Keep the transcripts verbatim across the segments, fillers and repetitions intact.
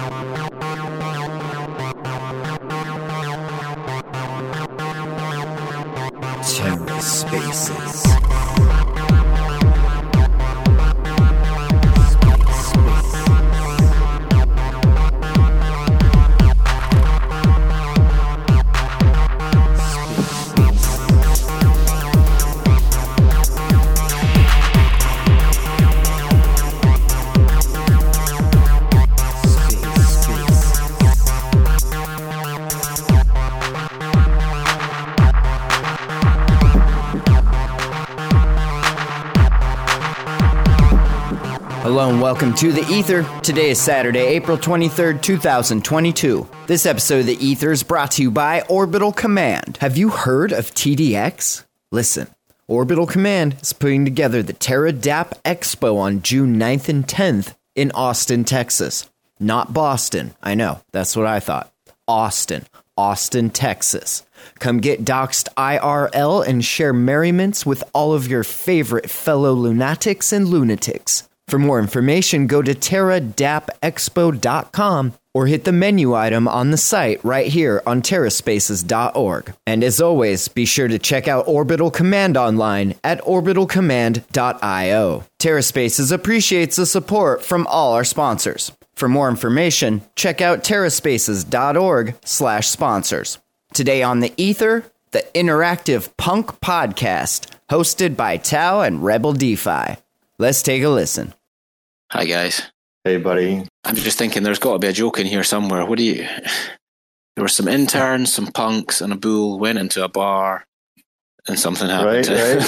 TerraSpaces. Hello and welcome to The Ether. Today is Saturday, April twenty-third, two thousand twenty-two. This episode of The Ether is brought to you by Orbital Command. Have you heard of T D X? Listen, Orbital Command is putting together the Terra Dap Expo on June ninth and tenth in Austin, Texas. Not Boston. I know, that's what I thought. Austin. Austin, Texas. Come get doxed I R L and share merriments with all of your favorite fellow lunatics and lunatics. For more information, go to terra dap expo dot com or hit the menu item on the site right here on terra spaces dot org. And as always, be sure to check out Orbital Command online at orbital command dot io. TerraSpaces appreciates the support from all our sponsors. For more information, check out terra spaces dot org slash sponsors. Today on The Ether, the interactive punk podcast, hosted by Tao and Rebel DeFi. Let's take a listen. Hi, guys. Hey, buddy. I'm just thinking there's got to be a joke in here somewhere. What do you... There were some interns, some punks, and a bull went into a bar, and something happened.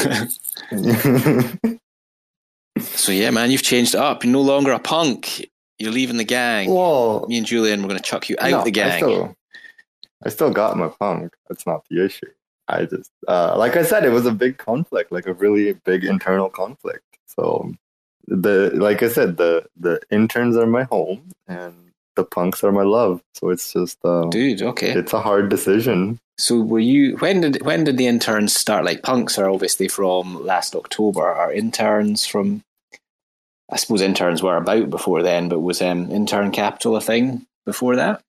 Right, right. So, yeah, man, you've changed it up. You're no longer a punk. You're leaving the gang. Well, Me and Julian, we're going to chuck you out no, the gang. I still, I still got my punk. That's not the issue. I just, uh, like I said, it was a big conflict, like a really big internal conflict. So, the like I said, the the interns are my home, and the punks are my love. So it's just, uh, Dude, okay. It's a hard decision. So were you... When did when did the interns start? Like, punks are obviously from last October. Are interns from... I suppose interns were about before then, but was um, Intern Capital a thing before that?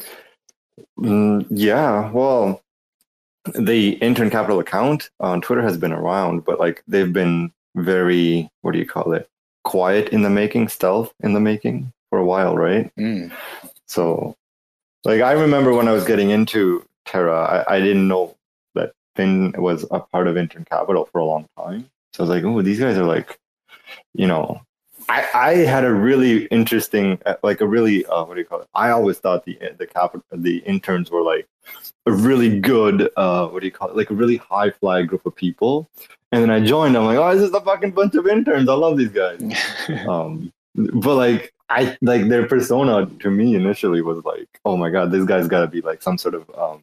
Mm, yeah, well, the Intern Capital account on Twitter has been around, but like they've been very, what do you call it? Quiet in the making, stealth in the making for a while, right? Mm. So, like, I remember when I was getting into Terra, I, I didn't know that Finn was a part of Intern Capital for a long time. So I was like, oh, these guys are like, you know, I, I had a really interesting, like a really, uh, what do you call it? I always thought the the capital, the interns were like a really good, uh, what do you call it? Like a really high fly group of people. And then I joined. I'm like, oh, this is a fucking bunch of interns. I love these guys. um, but like, I like their persona to me initially was like, oh my god, this guy's got to be like some sort of um,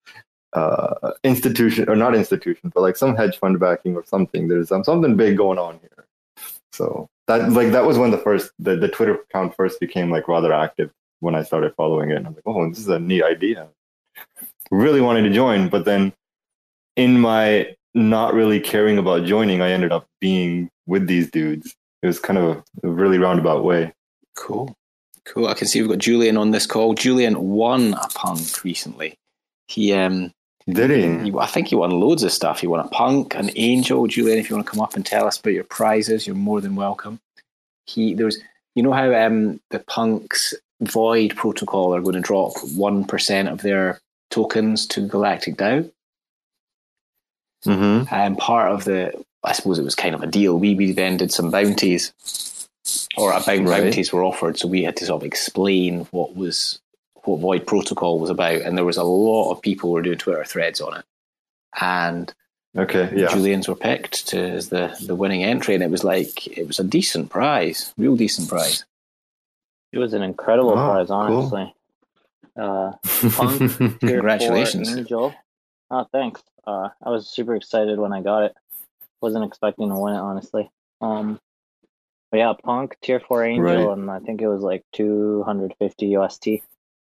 uh, institution, or not institution, but like some hedge fund backing or something. There's um, something big going on here. So that like that was when the first the, the Twitter account first became like rather active when I started following it. And I'm like, oh, this is a neat idea. Really wanted to join, but then in my not really caring about joining, I ended up being with these dudes. It was kind of a, a really roundabout way. Cool. Cool. I can see we've got Julian on this call. Julian won a punk recently. He um Did he? he I think he won loads of stuff. He won a punk, an angel. Julian, if you want to come up and tell us about your prizes, you're more than welcome. He there was you know how um the punks Void protocol are going to drop one percent of their tokens to Galactic DAO? Mm-hmm. And part of the, I suppose it was kind of a deal. We, we then did some bounties, or about right. bounties were offered, so we had to sort of explain what was what Void Protocol was about, and there was a lot of people who were doing Twitter threads on it. And okay, yeah, Julian's were picked to as the the winning entry, and it was like it was a decent prize, real decent prize. It was an incredible oh, prize, honestly. Cool. Uh, Punk, Congratulations, Angel. Oh, thanks. Uh, I was super excited when I got it. Wasn't expecting to win it, honestly. Um, but yeah, Punk, Tier four Angel, right. and I think it was like two hundred fifty U S T.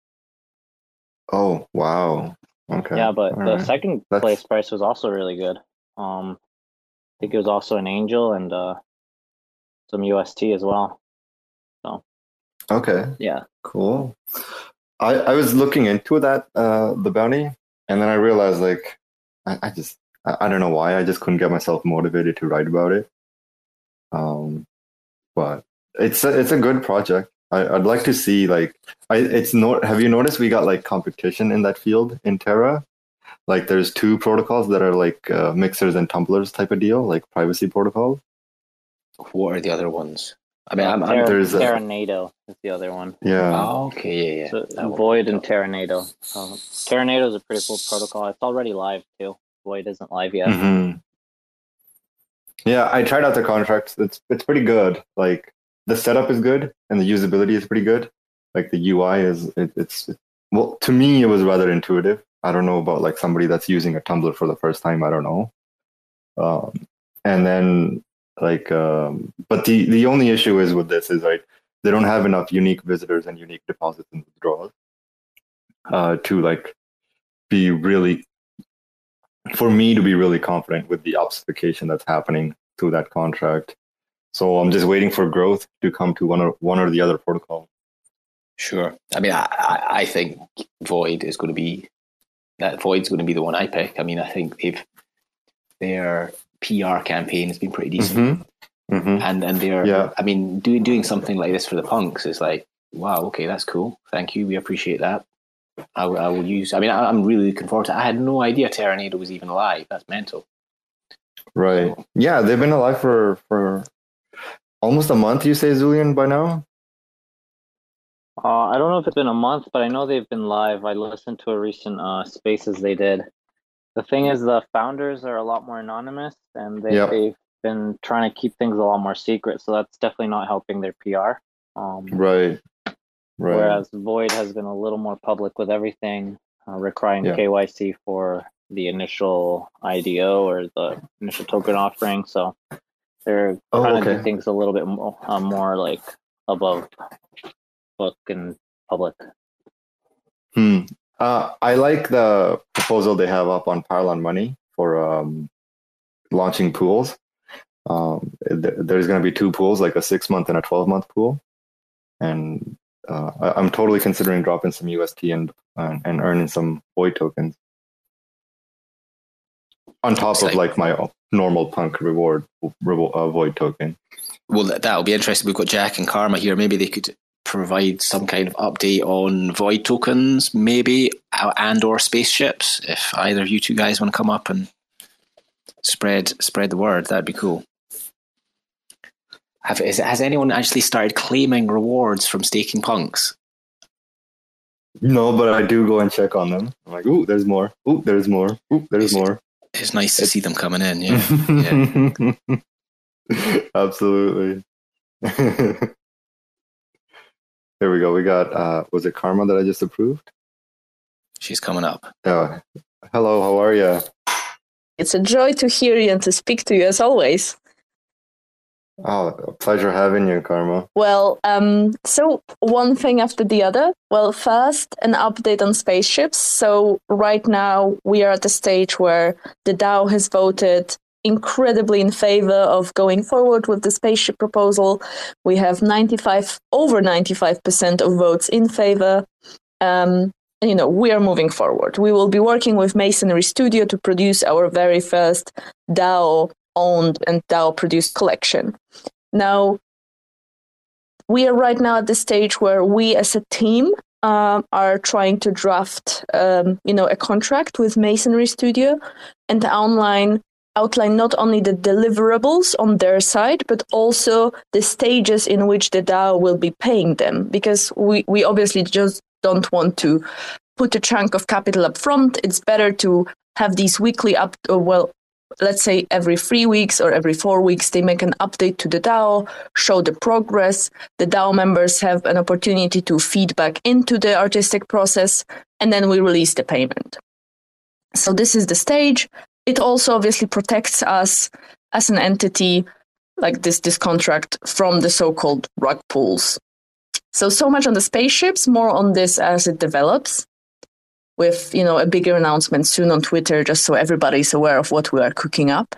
Oh, wow. Okay. Yeah, but All the right. second That's... place price was also really good. Um, I think it was also an Angel and uh, some U S T as well. So okay. yeah, Cool. I, I was looking into that, uh, the bounty, and then I realized, like, I, I just, I, I don't know why, I just couldn't get myself motivated to write about it. Um, but it's a, it's a good project. I, I'd like to see, like, I, it's no, have you noticed we got, like, competition in that field in Terra? Like, there's two protocols that are, like, uh, mixers and tumblers type of deal, like privacy protocols. What are the other ones? I mean, I'm, I'm Terra, there's a- Terranado is the other one. Yeah. oh, okay, yeah, yeah. So, That one. Void and Terranado. Um, Terranado is a pretty cool protocol. It's already live too. Void isn't live yet. hmm Yeah, I tried out the contracts. It's it's pretty good. Like, the setup is good and the usability is pretty good. Like, the U I is it, it's well, to me it was rather intuitive. I don't know about, like, somebody that's using a Tumblr for the first time. I don't know. Um, and then like, um, but the the only issue is with this is, like, they don't have enough unique visitors and unique deposits and withdrawals uh, to, like, be really, for me to be really confident with the obfuscation that's happening through that contract. So I'm just waiting for growth to come to one or one or the other protocol. Sure. I mean, I, I, I think Void is going to be that Void's going to be the one I pick. I mean, I think they've their P R campaign has been pretty decent, Mm-hmm. Mm-hmm. and and they're Yeah. I mean, doing doing something like this for the punks is like, wow, okay, that's cool. Thank you, we appreciate that. I, will- I will use. I mean, I, I'm really looking forward to it. I had no idea Terranado was even alive. That's mental. Right. Yeah, they've been alive for for almost a month. You say, Zulian, by now? Uh, I don't know if it's been a month, but I know they've been live. I listened to a recent uh, spaces they did. The thing is, the founders are a lot more anonymous, and they, Yep. they've been trying to keep things a lot more secret. So that's definitely not helping their P R. Um, Right. Right. Whereas Void has been a little more public with everything, uh, requiring Yeah. K Y C for the initial I D O or the initial token offering. So they're Oh, trying to okay. do things a little bit more, uh, more like above book and public. Hmm. Uh, I like the proposal they have up on Pylon Money for um, launching pools. Um, th- there's going to be two pools, like a six month and a twelve month pool, and uh, I- I'm totally considering dropping some U S T and and, and earning some Void tokens on top It's of, like- like, my normal punk reward revo- uh, Void token. Well, that- that'll be interesting. We've got Jack and Karma here. Maybe they could provide some kind of update on Void tokens, maybe, uh, and or spaceships. If either of you two guys want to come up and spread spread the word, that'd be cool. Have, is, has anyone actually started claiming rewards from staking punks? No, but I do go and check on them. I'm like, ooh, there's more. Ooh, there's more. Ooh, there's Is it- more. It's nice to see them coming in. Yeah, yeah. Absolutely. Here we go. We got, uh, was it Karma that I just approved? She's coming up. Oh, hello, how are you? It's a joy to hear you and to speak to you as always. Oh, a pleasure having you, Karma. Well, um, so one thing after the other. Well, first, an update on spaceships. So right now we are at the stage where the DAO has voted incredibly in favor of going forward with the spaceship proposal. We have ninety-five, over ninety-five percent of votes in favor. Um, and, you know, we are moving forward. We will be working with Masonry Studio to produce our very first DAO owned and DAO produced collection. Now, we are right now at the stage where we as a team um, are trying to draft, um, you know, a contract with Masonry Studio and outline, outline not only the deliverables on their side, but also the stages in which the DAO will be paying them. Because we, we obviously just don't want to put a chunk of capital up front. It's better to have these weekly up, or well, let's say every three weeks or every four weeks, they make an update to the DAO, show the progress. The DAO members have an opportunity to feedback into the artistic process, and then we release the payment. So this is the stage. It also obviously protects us as an entity, like this, this contract, from the so-called rug pulls. So, so much on the spaceships, more on this as it develops, with, you know, a bigger announcement soon on Twitter, just so everybody's aware of what we are cooking up.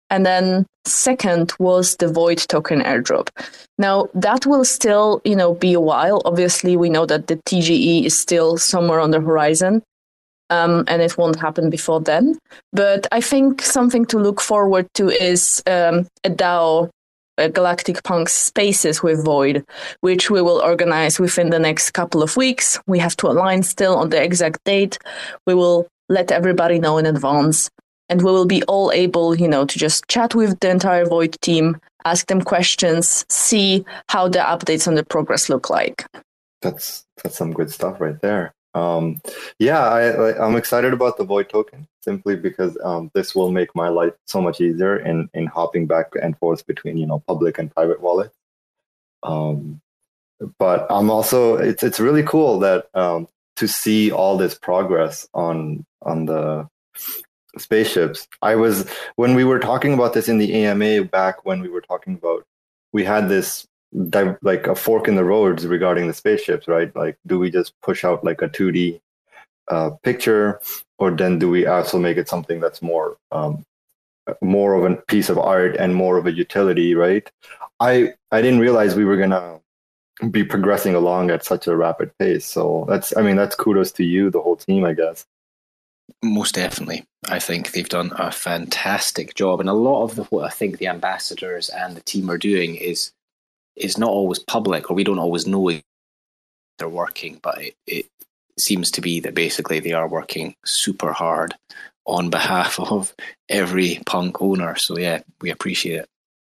And then second was the Void token airdrop. Now that will still, you know, be a while. Obviously, we know that the T G E is still somewhere on the horizon, um, and it won't happen before then. But I think something to look forward to is um, a DAO, a Galactic Punks Spaces with Void, which we will organize within the next couple of weeks. We have to align still on the exact date. We will let everybody know in advance. And we will be all able, you know, to just chat with the entire Void team, ask them questions, see how the updates on the progress look like. That's that's some good stuff right there. Um, yeah, I, I'm excited about the Void token simply because um, this will make my life so much easier in, in hopping back and forth between, you know, public and private wallets. Um, but I'm also, it's it's really cool that um, to see all this progress on on the spaceships. I was, when we were talking about this in the A M A back when we were talking about, we had this like a fork in the roads regarding the spaceships, right? Like, do we just push out like a two D uh, picture, or then do we also make it something that's more um, more of a piece of art and more of a utility, right? I I didn't realize we were gonna be progressing along at such a rapid pace. So that's, I mean, that's kudos to you, the whole team, I guess. Most definitely. I think they've done a fantastic job. And a lot of the, what I think the ambassadors and the team are doing is is not always public, or we don't always know they're working, but it, it seems to be that basically they are working super hard on behalf of every punk owner. So yeah, we appreciate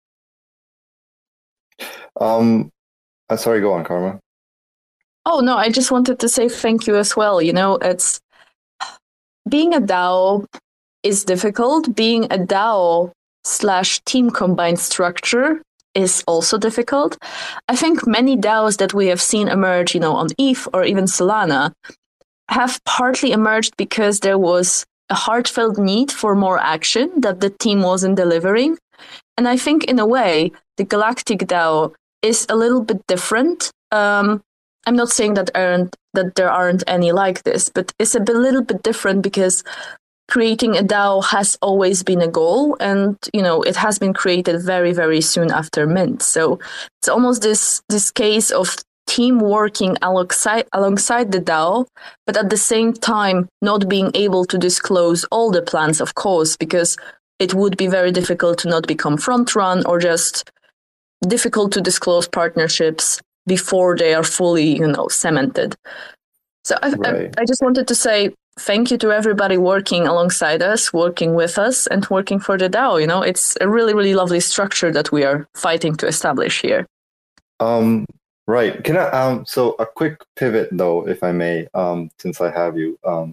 it. Um, uh, sorry, go on, Karma. Oh, no, I just wanted to say thank you as well. You know, it's, being a DAO is difficult. Being a DAO slash team combined structure is also difficult. I think many DAOs that we have seen emerge, you know, on E T H or even Solana have partly emerged because there was a heartfelt need for more action that the team wasn't delivering. And I think in a way, the Galactic DAO is a little bit different. Um, I'm not saying that aren't that there aren't any like this, but it's a bit, little bit different because creating a DAO has always been a goal, and you know it has been created very, very soon after mint. So it's almost this this case of team working alongside alongside the DAO, but at the same time not being able to disclose all the plans, of course, because it would be very difficult to not become front run, or just difficult to disclose partnerships before they are fully, you know, cemented. So I, right. I, I just wanted to say thank you to everybody working alongside us, working with us, and working for the DAO. You know, it's a really, really lovely structure that we are fighting to establish here. Um, right. Can I? Um, so a quick pivot, though, if I may, um, since I have you. Um,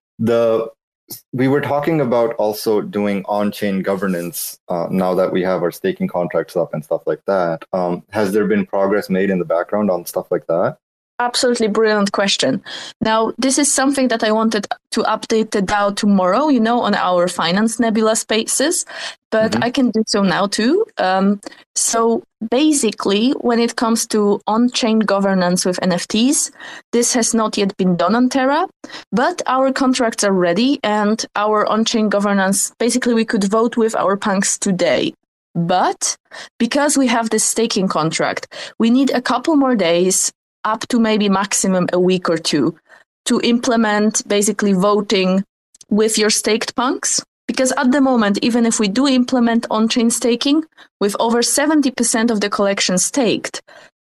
the we were talking about also doing on-chain governance uh, now that we have our staking contracts up and stuff like that. Um, has there been progress made in the background on stuff like that? Absolutely brilliant question. Now, this is something that I wanted to update the DAO tomorrow, you know, on our Finance Nebula spaces, but mm-hmm. I can do so now too. Um, so basically, when it comes to on-chain governance with N F Ts, this has not yet been done on Terra, but our contracts are ready, and our on-chain governance, basically we could vote with our punks today. But because we have this staking contract, we need a couple more days, up to maybe maximum a week or two, to implement basically voting with your staked punks. Because at the moment, even if we do implement on-chain staking, with over seventy percent of the collection staked,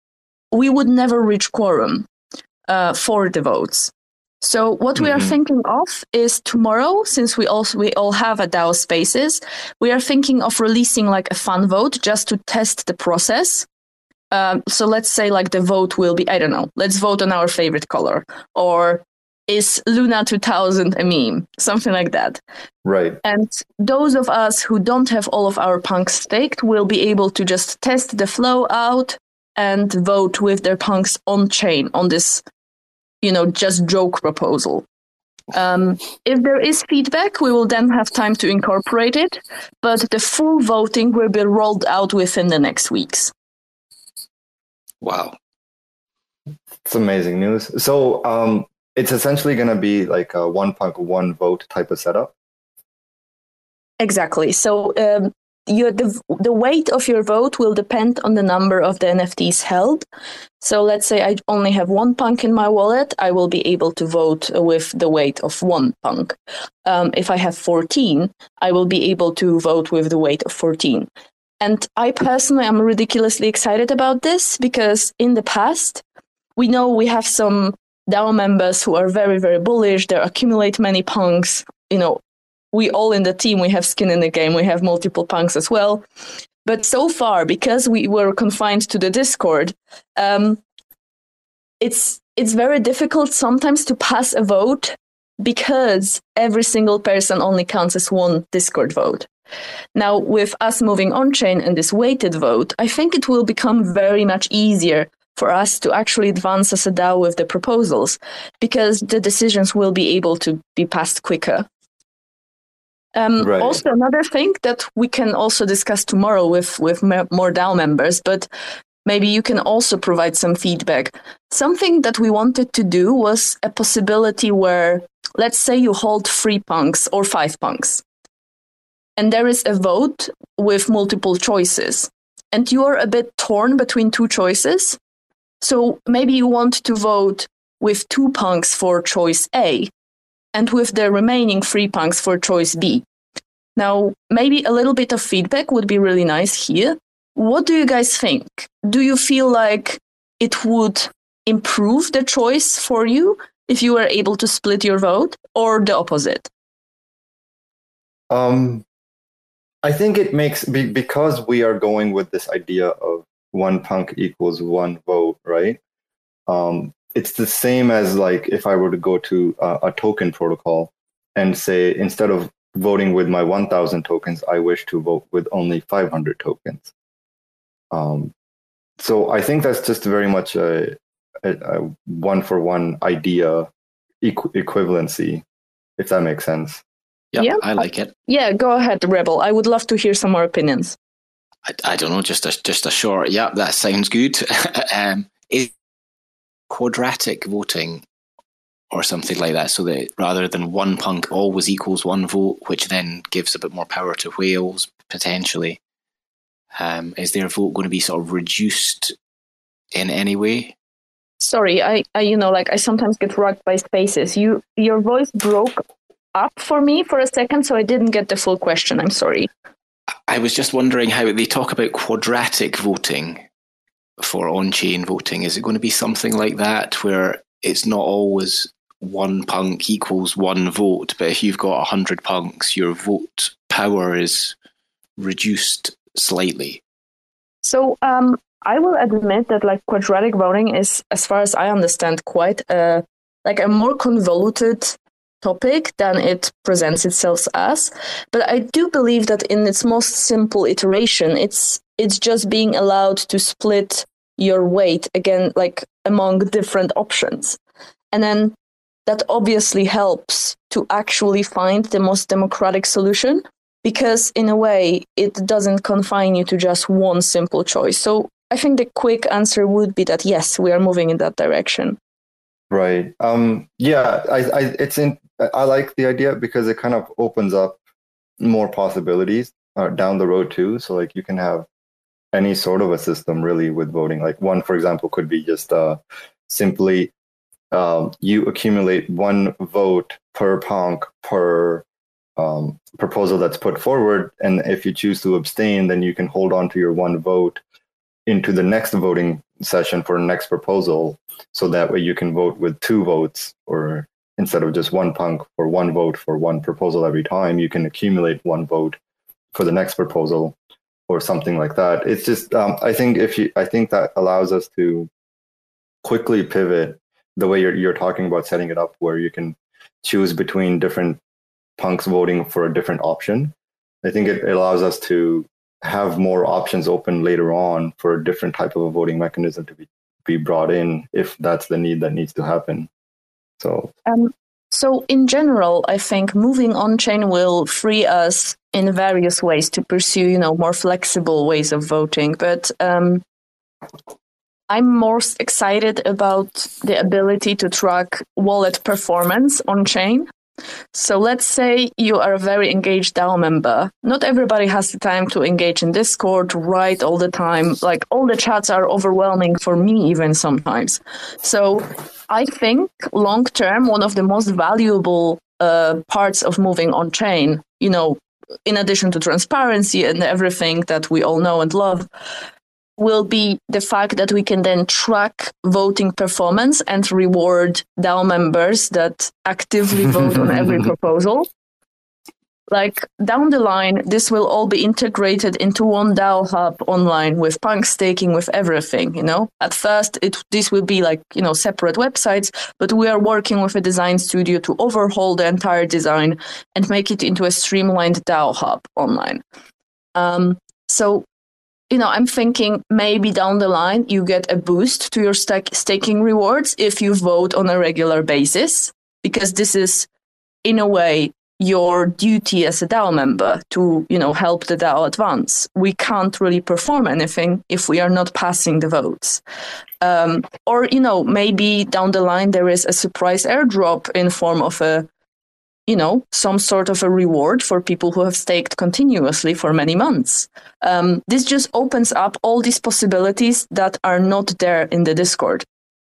we would never reach quorum uh, for the votes. So what mm-hmm. we are thinking of is tomorrow, since we also we all have a DAO spaces, we are thinking of releasing like a fun vote just to test the process. Um, so let's say like the vote will be, I don't know, let's vote on our favorite color, or is Luna two thousand a meme? Something like that. Right. And those of us who don't have all of our punks staked will be able to just test the flow out and vote with their punks on chain on this, you know, just joke proposal. Um, if there is feedback, we will then have time to incorporate it, but the full voting will be rolled out within the next weeks. Wow. It's amazing news. So um, it's essentially going to be like a one punk, one vote type of setup? Exactly. So um, your the, the weight of your vote will depend on the number of the N F Ts held. So let's say I only have one punk in my wallet, I will be able to vote with the weight of one punk. Um, if I have fourteen, I will be able to vote with the weight of fourteen. And I personally am ridiculously excited about this because in the past, we know we have some DAO members who are very, very bullish. They accumulate many punks. You know, we all in the team, we have skin in the game. We have multiple punks as well. But so far, because we were confined to the Discord, um, it's it's very difficult sometimes to pass a vote because every single person only counts as one Discord vote. Now, with us moving on-chain and this weighted vote, I think it will become very much easier for us to actually advance as a DAO with the proposals, because the decisions will be able to be passed quicker. Um, right. Also, another thing that we can also discuss tomorrow with, with more DAO members, but maybe you can also provide some feedback. Something that we wanted to do was a possibility where, let's say you hold three punks or five punks, and there is a vote with multiple choices, and you are a bit torn between two choices. So maybe you want to vote with two punks for choice A and with the remaining three punks for choice B. Now, maybe a little bit of feedback would be really nice here. What do you guys think? Do you feel like it would improve the choice for you if you were able to split your vote, or the opposite? Um, I think it makes, because we are going with this idea of one punk equals one vote, right? Um, it's the same as like if I were to go to a, a token protocol and say, instead of voting with my one thousand tokens, I wish to vote with only five hundred tokens. Um, so I think that's just very much a, a, a one-for-one idea equ- equivalency, if that makes sense. Yep, yeah, I like it. Yeah, go ahead, Rebel. I would love to hear some more opinions. I, I don't know, just a just a short. Yep, that sounds good. um, is quadratic voting or something like that, so that rather than one punk always equals one vote, which then gives a bit more power to whales potentially. Um, is their vote going to be sort of reduced in any way? Sorry, I, I you know, like I sometimes get rugged by spaces. You, your voice broke up for me for a second, so I didn't get the full question. I'm sorry. I was just wondering how they talk about quadratic voting for on-chain voting. Is it going to be something like that, where it's not always one punk equals one vote, but if you've got one hundred punks, your vote power is reduced slightly? So um, I will admit that like quadratic voting is, as far as I understand, quite a, like a more convoluted topic than it presents itself as. But I do believe that in its most simple iteration, it's it's just being allowed to split your weight again, like among different options. And then that obviously helps to actually find the most democratic solution, because in a way, it doesn't confine you to just one simple choice. So I think the quick answer would be that, yes, we are moving in that direction. Right. Um, yeah, I, I, it's in, I like the idea because it kind of opens up more possibilities uh, down the road too. So like you can have any sort of a system really with voting. Like one, for example, could be just uh, simply um, you accumulate one vote per punk per um, proposal that's put forward. And if you choose to abstain, then you can hold on to your one vote into the next voting session for the next proposal. So that way you can vote with two votes, or instead of just one punk for one vote for one proposal every time, you can accumulate one vote for the next proposal or something like that. It's just, um, I think if you, I think that allows us to quickly pivot the way you're, you're talking about setting it up, where you can choose between different punks voting for a different option. I think it allows us to have more options open later on for a different type of a voting mechanism to be, be brought in if that's the need that needs to happen. So, um, so in general, I think moving on-chain will free us in various ways to pursue, you know, more flexible ways of voting. But um, I'm most excited about the ability to track wallet performance on-chain. So let's say you are a very engaged DAO member. Not everybody has the time to engage in Discord, to write all the time. Like all the chats are overwhelming for me even sometimes. So I think long term, one of the most valuable uh, parts of moving on chain, you know, in addition to transparency and everything that we all know and love, will be the fact that we can then track voting performance and reward DAO members that actively vote on every proposal. Like down the line, this will all be integrated into one DAO hub online with Punk staking, with everything, you know. At first, it this will be like, you know, separate websites, but we are working with a design studio to overhaul the entire design and make it into a streamlined DAO hub online. Um, so You know, I'm thinking maybe down the line you get a boost to your st- staking rewards if you vote on a regular basis, because this is, in a way, your duty as a DAO member to, you know, help the DAO advance. We can't really perform anything if we are not passing the votes. Um, or, you know, maybe down the line there is a surprise airdrop in form of a you know, some sort of a reward for people who have staked continuously for many months. Um, this just opens up all these possibilities that are not there in the Discord.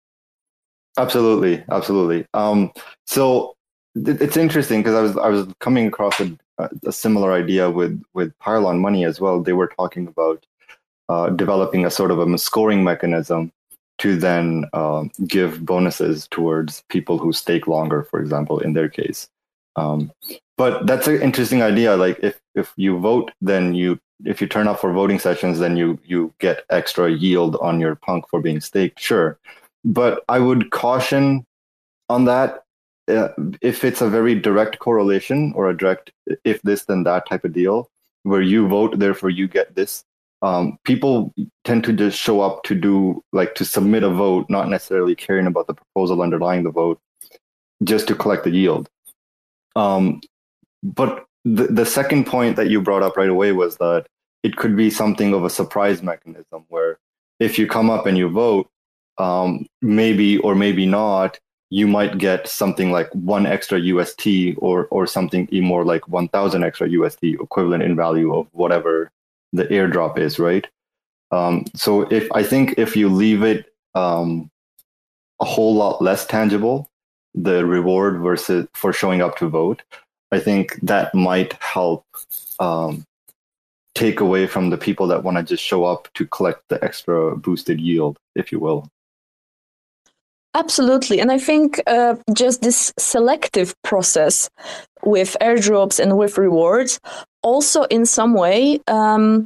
Absolutely, absolutely. Um, so th- it's interesting because I was I was coming across a, a similar idea with with Pylon Money as well. They were talking about uh, developing a sort of a scoring mechanism to then uh, give bonuses towards people who stake longer, for example, in their case. Um, but that's an interesting idea. Like if, if you vote, then you, if you turn up for voting sessions, then you, you get extra yield on your Punk for being staked. Sure. But I would caution on that. Uh, if it's a very direct correlation or a direct, if this, then that type of deal where you vote, therefore you get this. Um, people tend to just show up to do like to submit a vote, not necessarily caring about the proposal underlying the vote, just to collect the yield. Um, but the, the second point that you brought up right away was that it could be something of a surprise mechanism where if you come up and you vote, um, maybe or maybe not, you might get something like one extra U S T or or something even more like one thousand extra U S T equivalent in value of whatever the airdrop is, right? Um, so if I think if you leave it um, a whole lot less tangible, the reward versus for showing up to vote, I think that might help um, take away from the people that want to just show up to collect the extra boosted yield, if you will. Absolutely. And I think uh, just this selective process with airdrops and with rewards also in some way um,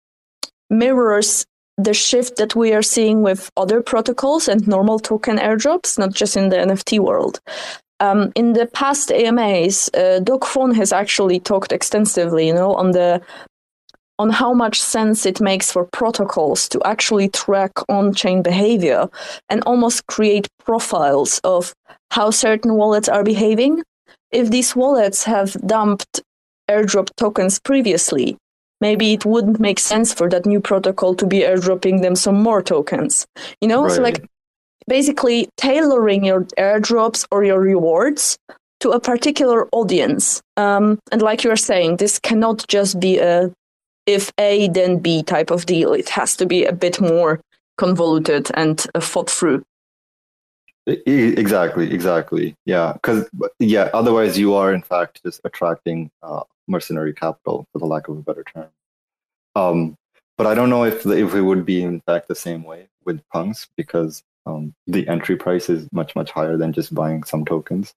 mirrors the shift that we are seeing with other protocols and normal token airdrops, not just in the N F T world. Um, in the past A M As, uh, Doc Fon has actually talked extensively, you know, on the on how much sense it makes for protocols to actually track on-chain behavior and almost create profiles of how certain wallets are behaving. If these wallets have dumped airdrop tokens previously, maybe it wouldn't make sense for that new protocol to be airdropping them some more tokens. You know, right. So like basically tailoring your airdrops or your rewards to a particular audience. Um, and like you're saying, this cannot just be a if A, then B type of deal. It has to be a bit more convoluted and uh, thought through. Exactly, exactly. Yeah, because yeah, otherwise you are in fact just attracting uh, mercenary capital, for the lack of a better term. Um, but I don't know if if it would be in fact the same way with punks, because um, the entry price is much much higher than just buying some tokens.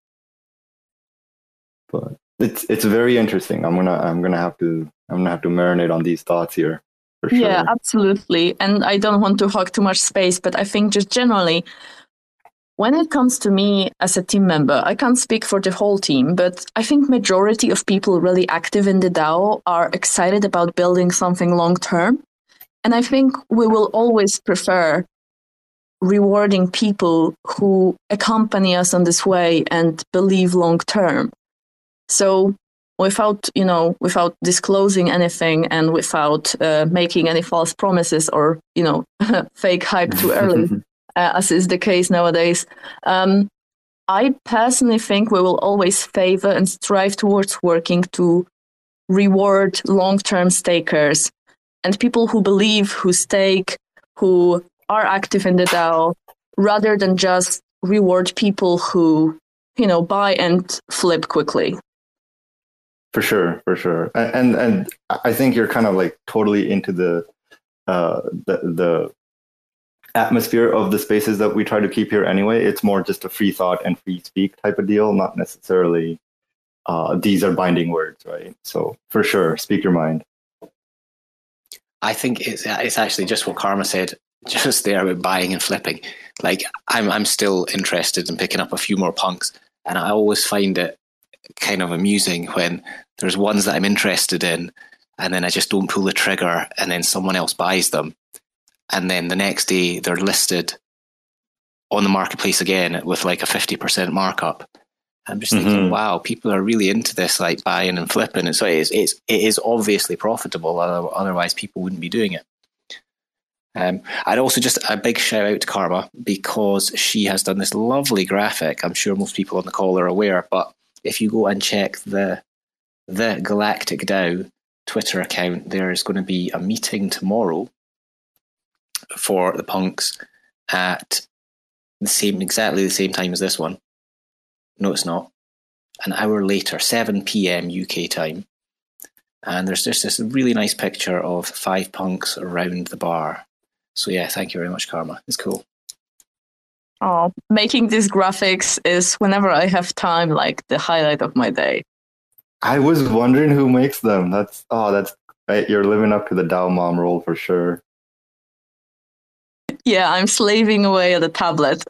But it's it's very interesting. I'm gonna I'm gonna have to I'm gonna have to marinate on these thoughts here. For sure. Yeah, absolutely. And I don't want to hog too much space, but I think just generally, when it comes to me as a team member, I can't speak for the whole team, but I think majority of people really active in the DAO are excited about building something long term. And I think we will always prefer rewarding people who accompany us on this way and believe long term. So without, you know, without disclosing anything and without uh, making any false promises or, you know, fake hype too early, uh, as is the case nowadays, um, I personally think we will always favor and strive towards working to reward long-term stakers and people who believe, who stake, who are active in the DAO, rather than just reward people who, you know, buy and flip quickly. For sure, for sure. And and, and I think you're kind of like totally into the uh, the the atmosphere of the spaces that we try to keep here anyway. It's more just a free thought and free speak type of deal, not necessarily uh, these are binding words, right? So for sure, speak your mind. I think it's it's actually just what Karma said just there about buying and flipping. Like I'm I'm still interested in picking up a few more punks, and I always find it kind of amusing when there's ones that I'm interested in, and then I just don't pull the trigger, and then someone else buys them. And then the next day they're listed on the marketplace again with like a fifty percent markup. I'm just thinking, mm-hmm. wow, people are really into this, like buying and flipping. And so it is, it's, it is obviously profitable. Otherwise people wouldn't be doing it. Um, I'd also just a big shout out to Karma because she has done this lovely graphic. I'm sure most people on the call are aware, but if you go and check the, the Galactic DAO Twitter account, there is going to be a meeting tomorrow for the punks at the same, exactly the same time as this one. No, it's not. An hour later, seven p.m. U K time. And there's just this really nice picture of five punks around the bar. So yeah, thank you very much, Karma. It's cool. Oh, making these graphics is, whenever I have time, like the highlight of my day. I was wondering who makes them. That's, oh, that's, right. You're living up to the DAO mom role for sure. Yeah, I'm slaving away at the tablet.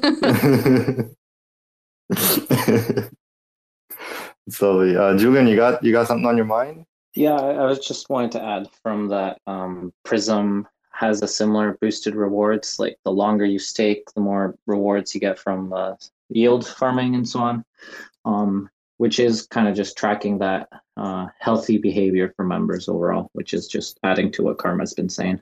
So, uh, Julian, you got you got something on your mind? Yeah, I, I was just wanting to add from that. Um, Prism has a similar boosted rewards. Like the longer you stake, the more rewards you get from uh, yield farming and so on. Um, which is kind of just tracking that uh, healthy behavior for members overall, which is just adding to what Karma's been saying.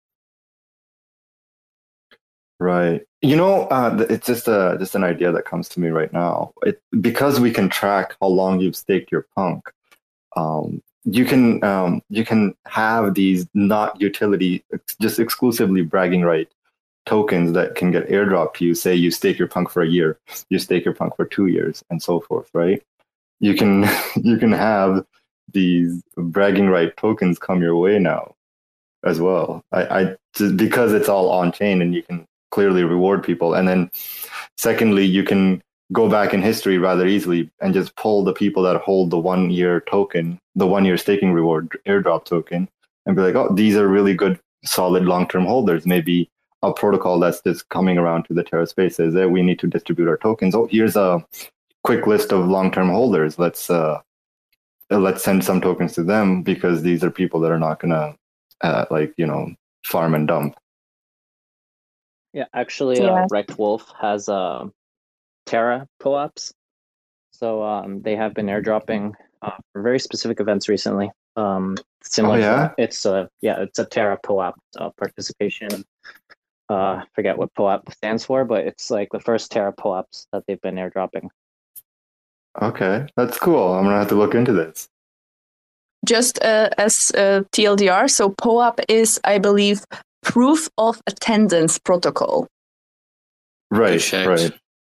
Right. You know, uh, it's just a just an idea that comes to me right now. It, because we can track how long you've staked your punk, um, you can um, you can have these not utility, just exclusively bragging right tokens that can get airdropped to you. Say you stake your punk for a year, you stake your punk for two years, and so forth. Right. You can you can have these bragging right tokens come your way now, as well. I, I just because it's all on chain and you can clearly reward people. And then secondly, you can go back in history rather easily and just pull the people that hold the one year token, the one year staking reward airdrop token, and be like, oh, these are really good, solid long-term holders. Maybe a protocol that's just coming around to the Terra space says that we need to distribute our tokens. Oh, here's a quick list of long-term holders. Let's, uh, let's send some tokens to them because these are people that are not going to uh, like, you know, farm and dump. Yeah, actually, yeah. Uh, Wrecked Wolf has uh, Terra co-ops. So um, they have been airdropping uh, for very specific events recently. Um, similar oh, yeah? to, it's a, yeah, it's a Terra co-op uh, participation. Uh, forget what co-op stands for, but it's like the first Terra co-ops that they've been airdropping. Okay, that's cool. I'm going to have to look into this. Just uh, as uh, T L D R, so P O A P is, I believe, proof of attendance protocol. Right, right.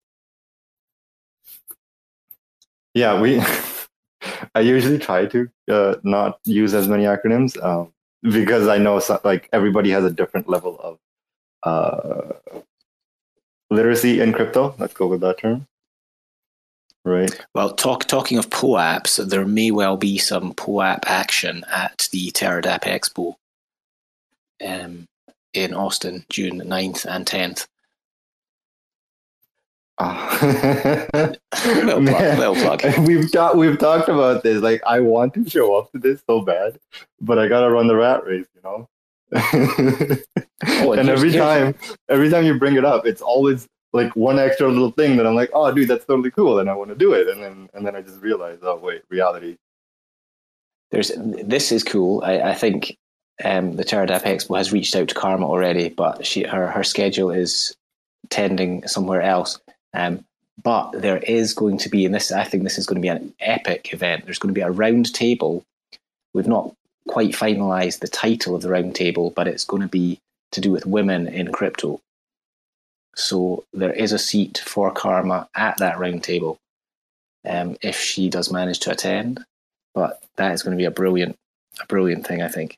Yeah, we. I usually try to uh, not use as many acronyms um, because I know so, like everybody has a different level of uh, literacy in crypto. Let's go with that term. Right. Well, talk, talking of P O A Ps, there may well be some P O A P action at the TerraDApp Expo um, in Austin, June ninth and tenth. Oh. little plug, little plug. We've, ta- we've talked about this. Like, I want to show up to this so bad, but I got to run the rat race, you know? oh, and every time, every time you bring it up, it's always like one extra little thing that I'm like, oh, dude, that's totally cool, and I want to do it, and then and then I just realize, oh, wait, reality. There's this is cool. I, I think um, the TerraDApp Expo has reached out to Karma already, but she her her schedule is tending somewhere else. Um, But there is going to be, and this, I think this is going to be an epic event. There's going to be a round table. We've not quite finalized the title of the round table, but it's going to be to do with women in crypto. So there is a seat for Karma at that round table um, if she does manage to attend. But that is going to be a brilliant, a brilliant thing, I think.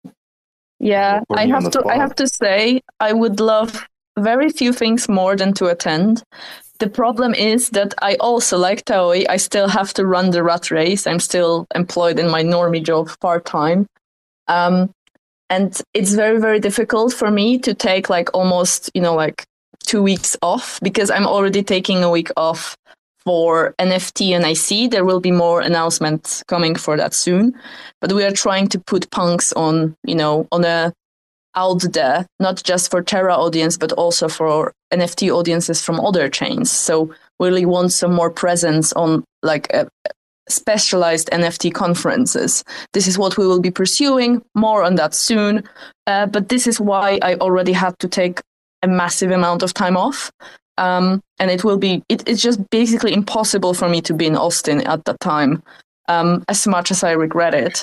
Yeah, I have to. I have to say, I would love very few things more than to attend. The problem is that I also, like Taoi, I still have to run the rat race. I'm still employed in my normie job part-time. Um, and it's very, very difficult for me to take like almost, you know, like two weeks off because I'm already taking a week off for N F T and I C. There will be more announcements coming for that soon. But we are trying to put punks on, you know, on a out there, not just for Terra audience, but also for N F T audiences from other chains. So we really want some more presence on like a specialized N F T conferences. This is what we will be pursuing, more on that soon. Uh, but this is why I already had to take a massive amount of time off. Um, and it will be, it, it's just basically impossible for me to be in Austin at that time, um, as much as I regret it.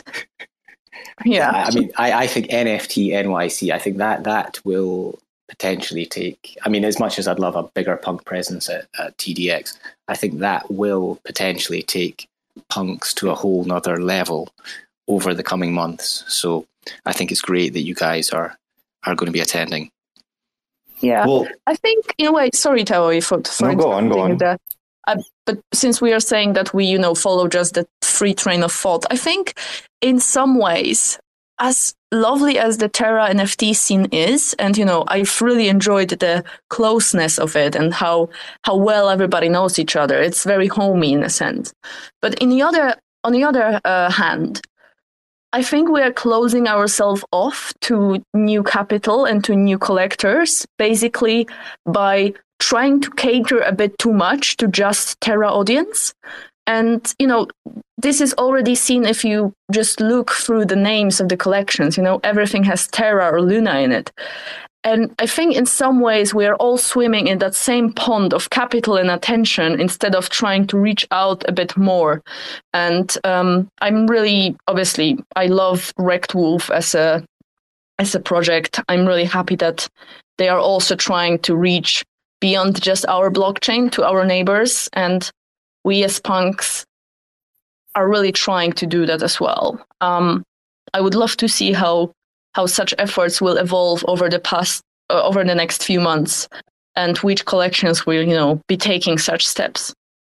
Yeah, I mean, I, I think N F T N Y C, I think that that will potentially take, I mean, as much as I'd love a bigger punk presence at, at T D X, I think that will potentially take punks to a whole nother level over the coming months. So I think it's great that you guys are, are going to be attending. Yeah, Well, I think, in a way, sorry, Taoi, for, for no, go on, go on. That. Uh, but since we are saying that we, you know, follow just the free train of thought, I think in some ways, as lovely as the Terra N F T scene is, and, you know, I've really enjoyed the closeness of it and how, how well everybody knows each other. It's very homey in a sense. But in the other, on the other uh, hand, I think we are closing ourselves off to new capital and to new collectors, basically by trying to cater a bit too much to just Terra audience. And, you know, this is already seen if you just look through the names of the collections. You know, everything has Terra or Luna in it. And I think in some ways we are all swimming in that same pond of capital and attention instead of trying to reach out a bit more. And um, I'm really, obviously, I love Wrecked Wolf as a as a project. I'm really happy that they are also trying to reach beyond just our blockchain to our neighbors. And we as punks are really trying to do that as well. Um, I would love to see how how such efforts will evolve over the past, uh, over the next few months, and which collections will, you know, be taking such steps.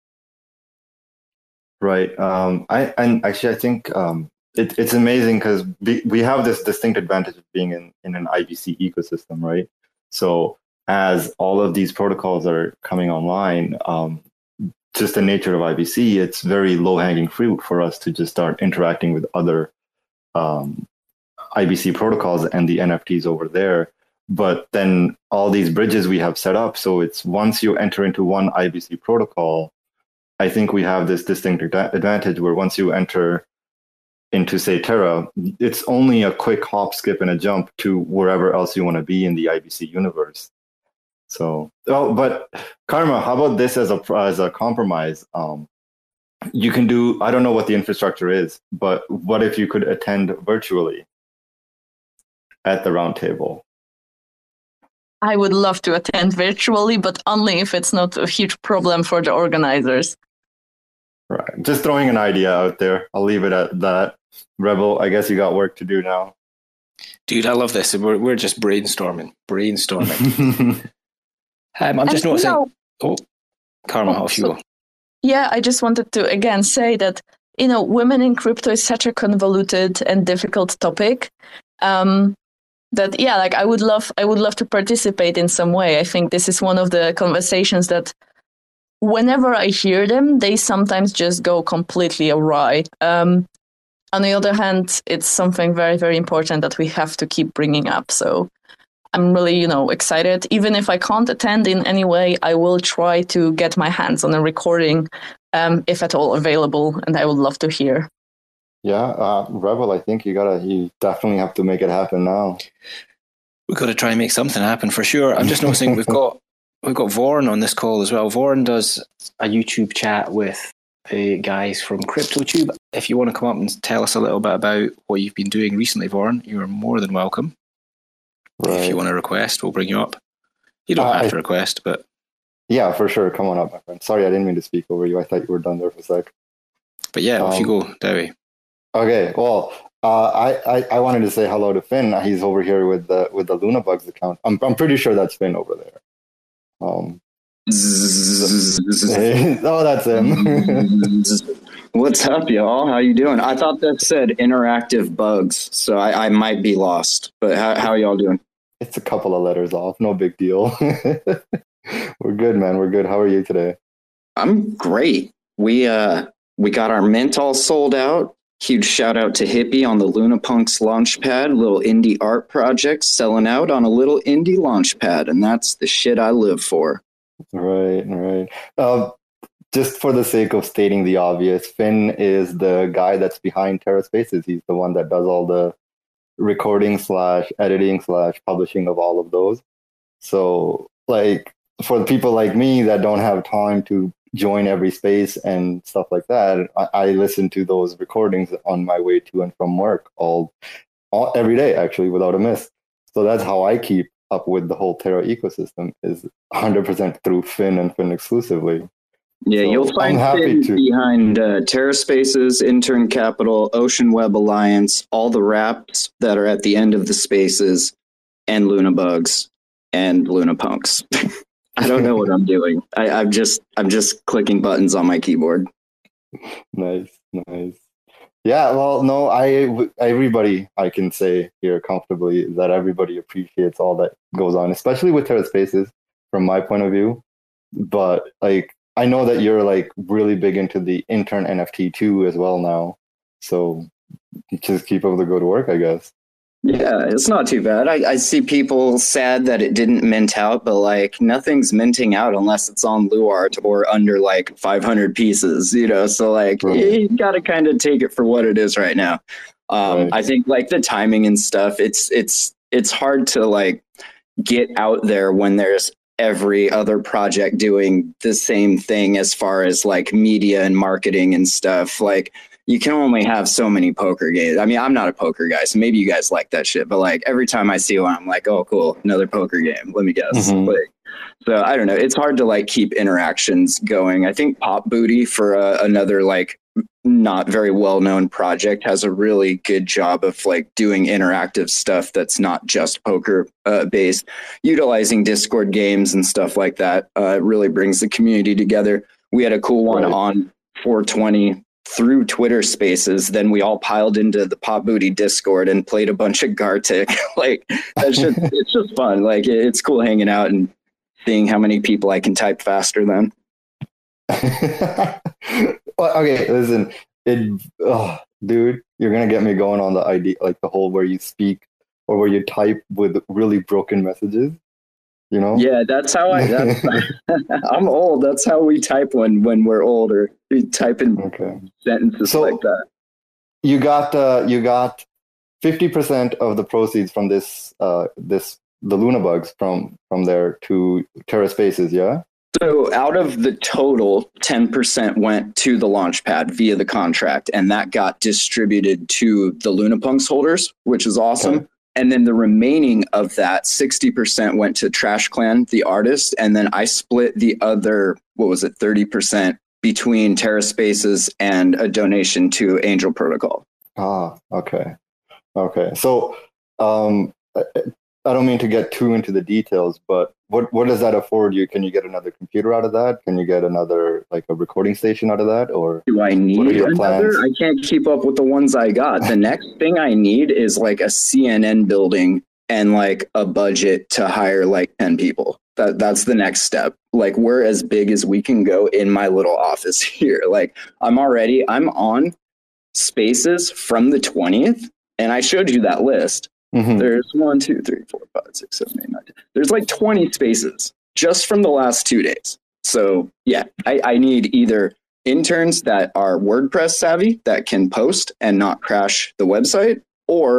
Right. Um, I and actually, I think um, it, it's amazing because we, we have this distinct advantage of being in, in an I B C ecosystem, right? So as all of these protocols are coming online, um, just the nature of I B C, it's very low-hanging fruit for us to just start interacting with other um, I B C protocols and the N F Ts over there. But then all these bridges we have set up, so it's once you enter into one I B C protocol, I think we have this distinct advantage where once you enter into, say, Terra, it's only a quick hop, skip, and a jump to wherever else you want to be in the I B C universe. So, oh, but Karma, how about this as a as a compromise? Um, you can do, I don't know what the infrastructure is, but what if you could attend virtually at the roundtable? I would love to attend virtually, but only if it's not a huge problem for the organizers. Right. Just throwing an idea out there. I'll leave it at that. Rebel, I guess you got work to do now. Dude, I love this. We're we're just brainstorming, brainstorming. um, I'm just And, noticing. you know, oh, Karma, oh, off you so- go. Yeah, I just wanted to again say that, you know, women in crypto is such a convoluted and difficult topic. Um, that yeah, like I would love, I would love to participate in some way. I think this is one of the conversations that, whenever I hear them, they sometimes just go completely awry. Um, on the other hand, it's something very, very important that we have to keep bringing up. So I'm really, you know, excited. Even if I can't attend in any way, I will try to get my hands on a recording, um, if at all available, and I would love to hear. Yeah, uh, Rebel, I think you gotta, you definitely have to make it happen now. We've got to try and make something happen for sure. I'm just noticing we've got we've got Vorn on this call as well. Vorn does a YouTube chat with the guys from CryptoTube. If you want to come up and tell us a little bit about what you've been doing recently, Vorn, you are more than welcome. Right. If you want to request, we'll bring you up. You don't uh, have I, to request, but... Yeah, for sure. Come on up, my friend. Sorry, I didn't mean to speak over you. I thought you were done there for a sec. But yeah, um, off you go, Dewi. Okay, well, uh, I, I, I wanted to say hello to Finn. He's over here with the with the Lunabugs account. I'm I'm pretty sure that's Finn over there. Um, oh, that's him. What's up, y'all? How you doing? I thought that said interactive bugs, so I, I might be lost. But how how are y'all doing? It's a couple of letters off. No big deal. We're good, man. We're good. How are you today? I'm great. We uh we got our mint all sold out. Huge shout out to Hippie on the Lunapunks Launchpad, little indie art project selling out on a little indie launchpad, and that's the shit I live for. Right, right. Uh, just for the sake of stating the obvious, Finn is the guy that's behind Terra Spaces. He's the one that does all the recording slash editing slash publishing of all of those. So, like, for the people like me that don't have time to join every space and stuff like that, I, I listen to those recordings on my way to and from work all, all every day, actually, without a miss. So that's how I keep up with the whole Terra ecosystem, is one hundred percent through Finn and Finn exclusively. Yeah, so you'll find Finn to. behind uh, Terra Spaces, Intern Capital, Ocean Web Alliance, all the wraps that are at the end of the spaces, and Lunabugs and Lunapunks. I don't know what I'm doing. I, I'm just I'm just clicking buttons on my keyboard. Nice, nice. Yeah, well, no, I everybody I can say here comfortably that everybody appreciates all that goes on, especially with Terra Spaces, from my point of view. But like, I know that you're like really big into the intern N F T too as well now. So just keep up the good work, I guess. Yeah, it's not too bad. I, I see people sad that it didn't mint out, but like nothing's minting out unless it's on Luart or under like five hundred pieces, you know? So like right. you got to kind of take it for what it is right now. Um, right. I think like the timing and stuff, it's, it's, it's hard to like get out there when there's every other project doing the same thing as far as like media and marketing and stuff. Like, you can only have so many poker games. I mean, I'm not a poker guy, so maybe you guys like that shit. But like every time I see one, I'm like, oh, cool, another poker game. Let me guess. Mm-hmm. Like, so I don't know. It's hard to like keep interactions going. I think Pop Booty for uh, another like not very well known project has a really good job of like doing interactive stuff that's not just poker uh, based, utilizing Discord games and stuff like that. Uh, it really brings the community together. We had a cool one right. on four twenty. Through Twitter Spaces, then we all piled into the Pop Booty Discord and played a bunch of Gartic. Like that's just it's just fun. Like it's cool hanging out and seeing how many people I can type faster than. Well, okay, listen, it, oh, dude, you're gonna get me going on the idea, like the whole where you speak or where you type with really broken messages. You know? Yeah, that's how I. That's, I'm old. That's how we type when when we're older. We type in okay. sentences so like that. You got uh, you got fifty percent of the proceeds from this uh, this the Lunabugs from from there to Terra Spaces, yeah. So out of the total, ten percent went to the Launchpad via the contract, and that got distributed to the Lunapunks holders, which is awesome. Okay. And then the remaining of that, sixty percent went to Trash Clan, the artist. And then I split the other, what was it, thirty percent between Terra Spaces and a donation to Angel Protocol. Ah, okay. Okay. So um, I, I don't mean to get too into the details, but what, what does that afford you? Can you get another computer out of that? Can you get another, like a recording station out of that? Or do I need another? Plans? I can't keep up with the ones I got. The next thing I need is like a C N N building and like a budget to hire like ten people. That that's the next step. Like we're as big as we can go in my little office here. Like I'm already, I'm on Spaces from the twentieth, and I showed you that list. Mm-hmm. There's one, two, three, four, five, six, seven, eight, nine, ten. There's like twenty spaces just from the last two days. So yeah, I, I need either interns that are WordPress savvy that can post and not crash the website, or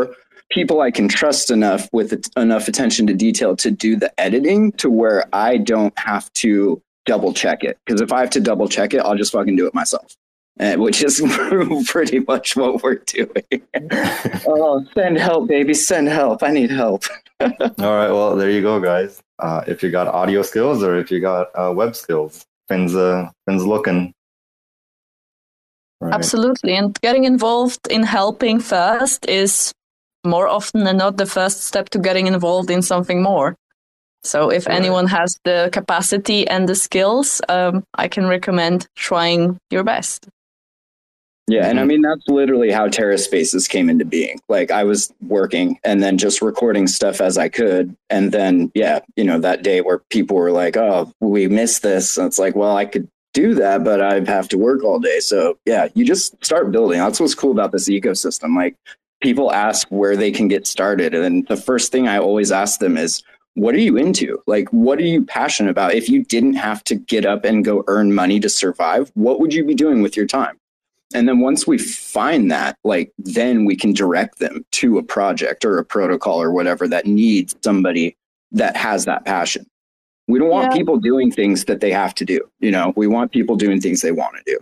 people I can trust enough with it, enough attention to detail to do the editing to where I don't have to double check it. Because if I have to double check it, I'll just fucking do it myself. Uh, which is pretty much what we're doing. Oh, send help, baby. Send help. I need help. All right. Well, there you go, guys. Uh, if you got audio skills or if you got uh, web skills, Finn's, uh, Finn's looking. Right. Absolutely. And getting involved in helping first is more often than not the first step to getting involved in something more. So if right. anyone has the capacity and the skills, um, I can recommend trying your best. Yeah, and I mean, that's literally how TerraSpaces came into being. Like, I was working and then just recording stuff as I could. And then, yeah, you know, that day where people were like, oh, we missed this. And it's like, well, I could do that, but I'd have to work all day. So, yeah, you just start building. That's what's cool about this ecosystem. Like, people ask where they can get started. And the first thing I always ask them is, what are you into? Like, what are you passionate about? If you didn't have to get up and go earn money to survive, what would you be doing with your time? And then once we find that, like, then we can direct them to a project or a protocol or whatever that needs somebody that has that passion. We don't want yeah. people doing things that they have to do. You know, we want people doing things they want to do.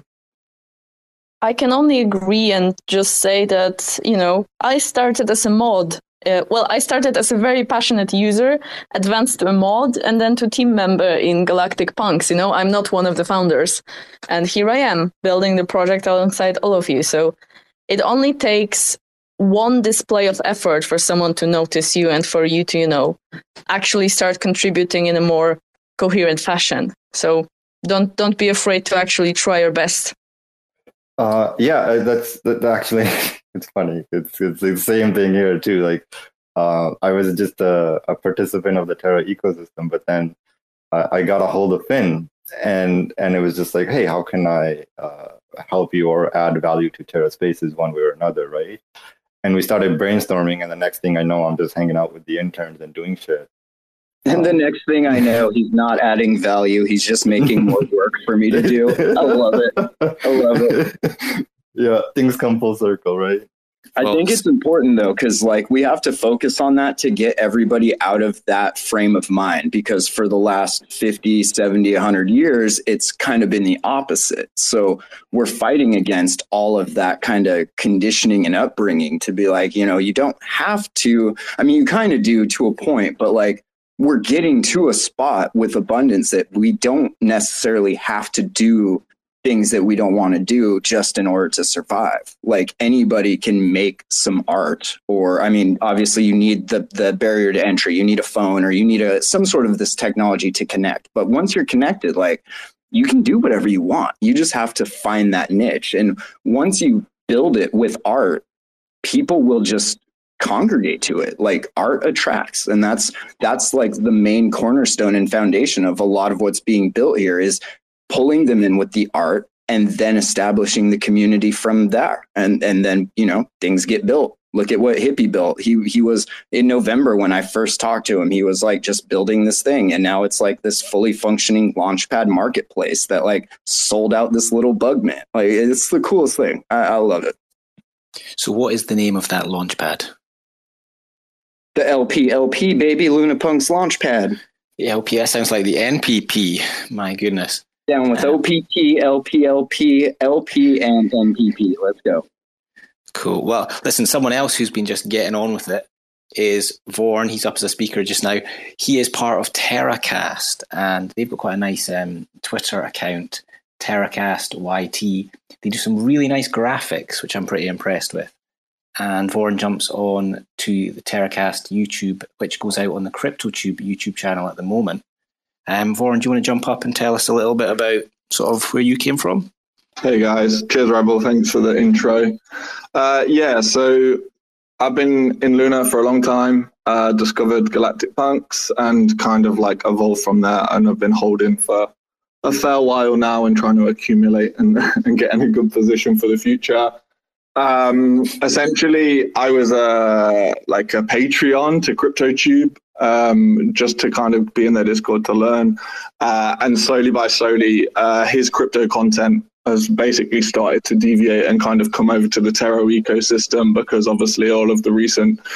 I can only agree and just say that, you know, I started as a mod. Uh, well, I started as a very passionate user, advanced to a mod, and then to team member in Galactic Punks. You know, I'm not one of the founders. And here I am, building the project alongside all of you. So it only takes one display of effort for someone to notice you and for you to, you know, actually start contributing in a more coherent fashion. So don't don't be afraid to actually try your best. Uh, yeah, that's that actually, it's funny. It's, it's the same thing here too. Like, uh, I was just a, a participant of the Terra ecosystem, but then uh, I got a hold of Finn and, and it was just like, hey, how can I uh, help you or add value to TerraSpaces one way or another, right? And we started brainstorming, and the next thing I know, I'm just hanging out with the interns and doing shit. And the next thing I know, he's not adding value. He's just making more work for me to do. I love it. I love it. Yeah, things come full circle, right? I well, think it's important, though, because like we have to focus on that to get everybody out of that frame of mind, because for the last fifty, seventy, one hundred years, it's kind of been the opposite. So we're fighting against all of that kind of conditioning and upbringing to be like, you know, you don't have to. I mean, you kind of do to a point, but like, we're getting to a spot with abundance that we don't necessarily have to do things that we don't want to do just in order to survive. Like, anybody can make some art, or, I mean, obviously you need the, the barrier to entry. You need a phone, or you need a, some sort of this technology to connect. But once you're connected, like, you can do whatever you want. You just have to find that niche. And once you build it with art, people will just congregate to it. Like, art attracts, and that's that's like the main cornerstone and foundation of a lot of what's being built here, is pulling them in with the art and then establishing the community from there. And and then, you know, things get built. Look at what Hippie built. He he was in November when I first talked to him, he was like just building this thing, and now it's like this fully functioning Launchpad marketplace that like sold out this little bug mint. Like, it's the coolest thing. I, I love it. So what is the name of that Launchpad? The L P L P, baby, Lunapunk's Launchpad. The L P, that sounds like the N P P. My goodness. Down with um, O P T, L P L P, L P, and N P P. Let's go. Cool. Well, listen, someone else who's been just getting on with it is Vorn. He's up as a speaker just now. He is part of TerraCast, and they've got quite a nice um, Twitter account, TerraCast Y T. They do some really nice graphics, which I'm pretty impressed with. And Vorn jumps on to the TerraCast YouTube, which goes out on the CryptoTube YouTube channel at the moment. Um, Vorn, do you want to jump up and tell us a little bit about sort of where you came from? Hey guys, cheers Rebel, thanks for the intro. Uh, yeah, so I've been in Luna for a long time, uh, discovered Galactic Punks and kind of like evolved from there, and I've been holding for a fair while now and trying to accumulate and, and get in a good position for the future. Um, essentially, I was a like a Patreon to CryptoTube, um, just to kind of be in their Discord to learn, uh, and slowly by slowly, uh, his crypto content has basically started to deviate and kind of come over to the Terra ecosystem, because obviously all of the recent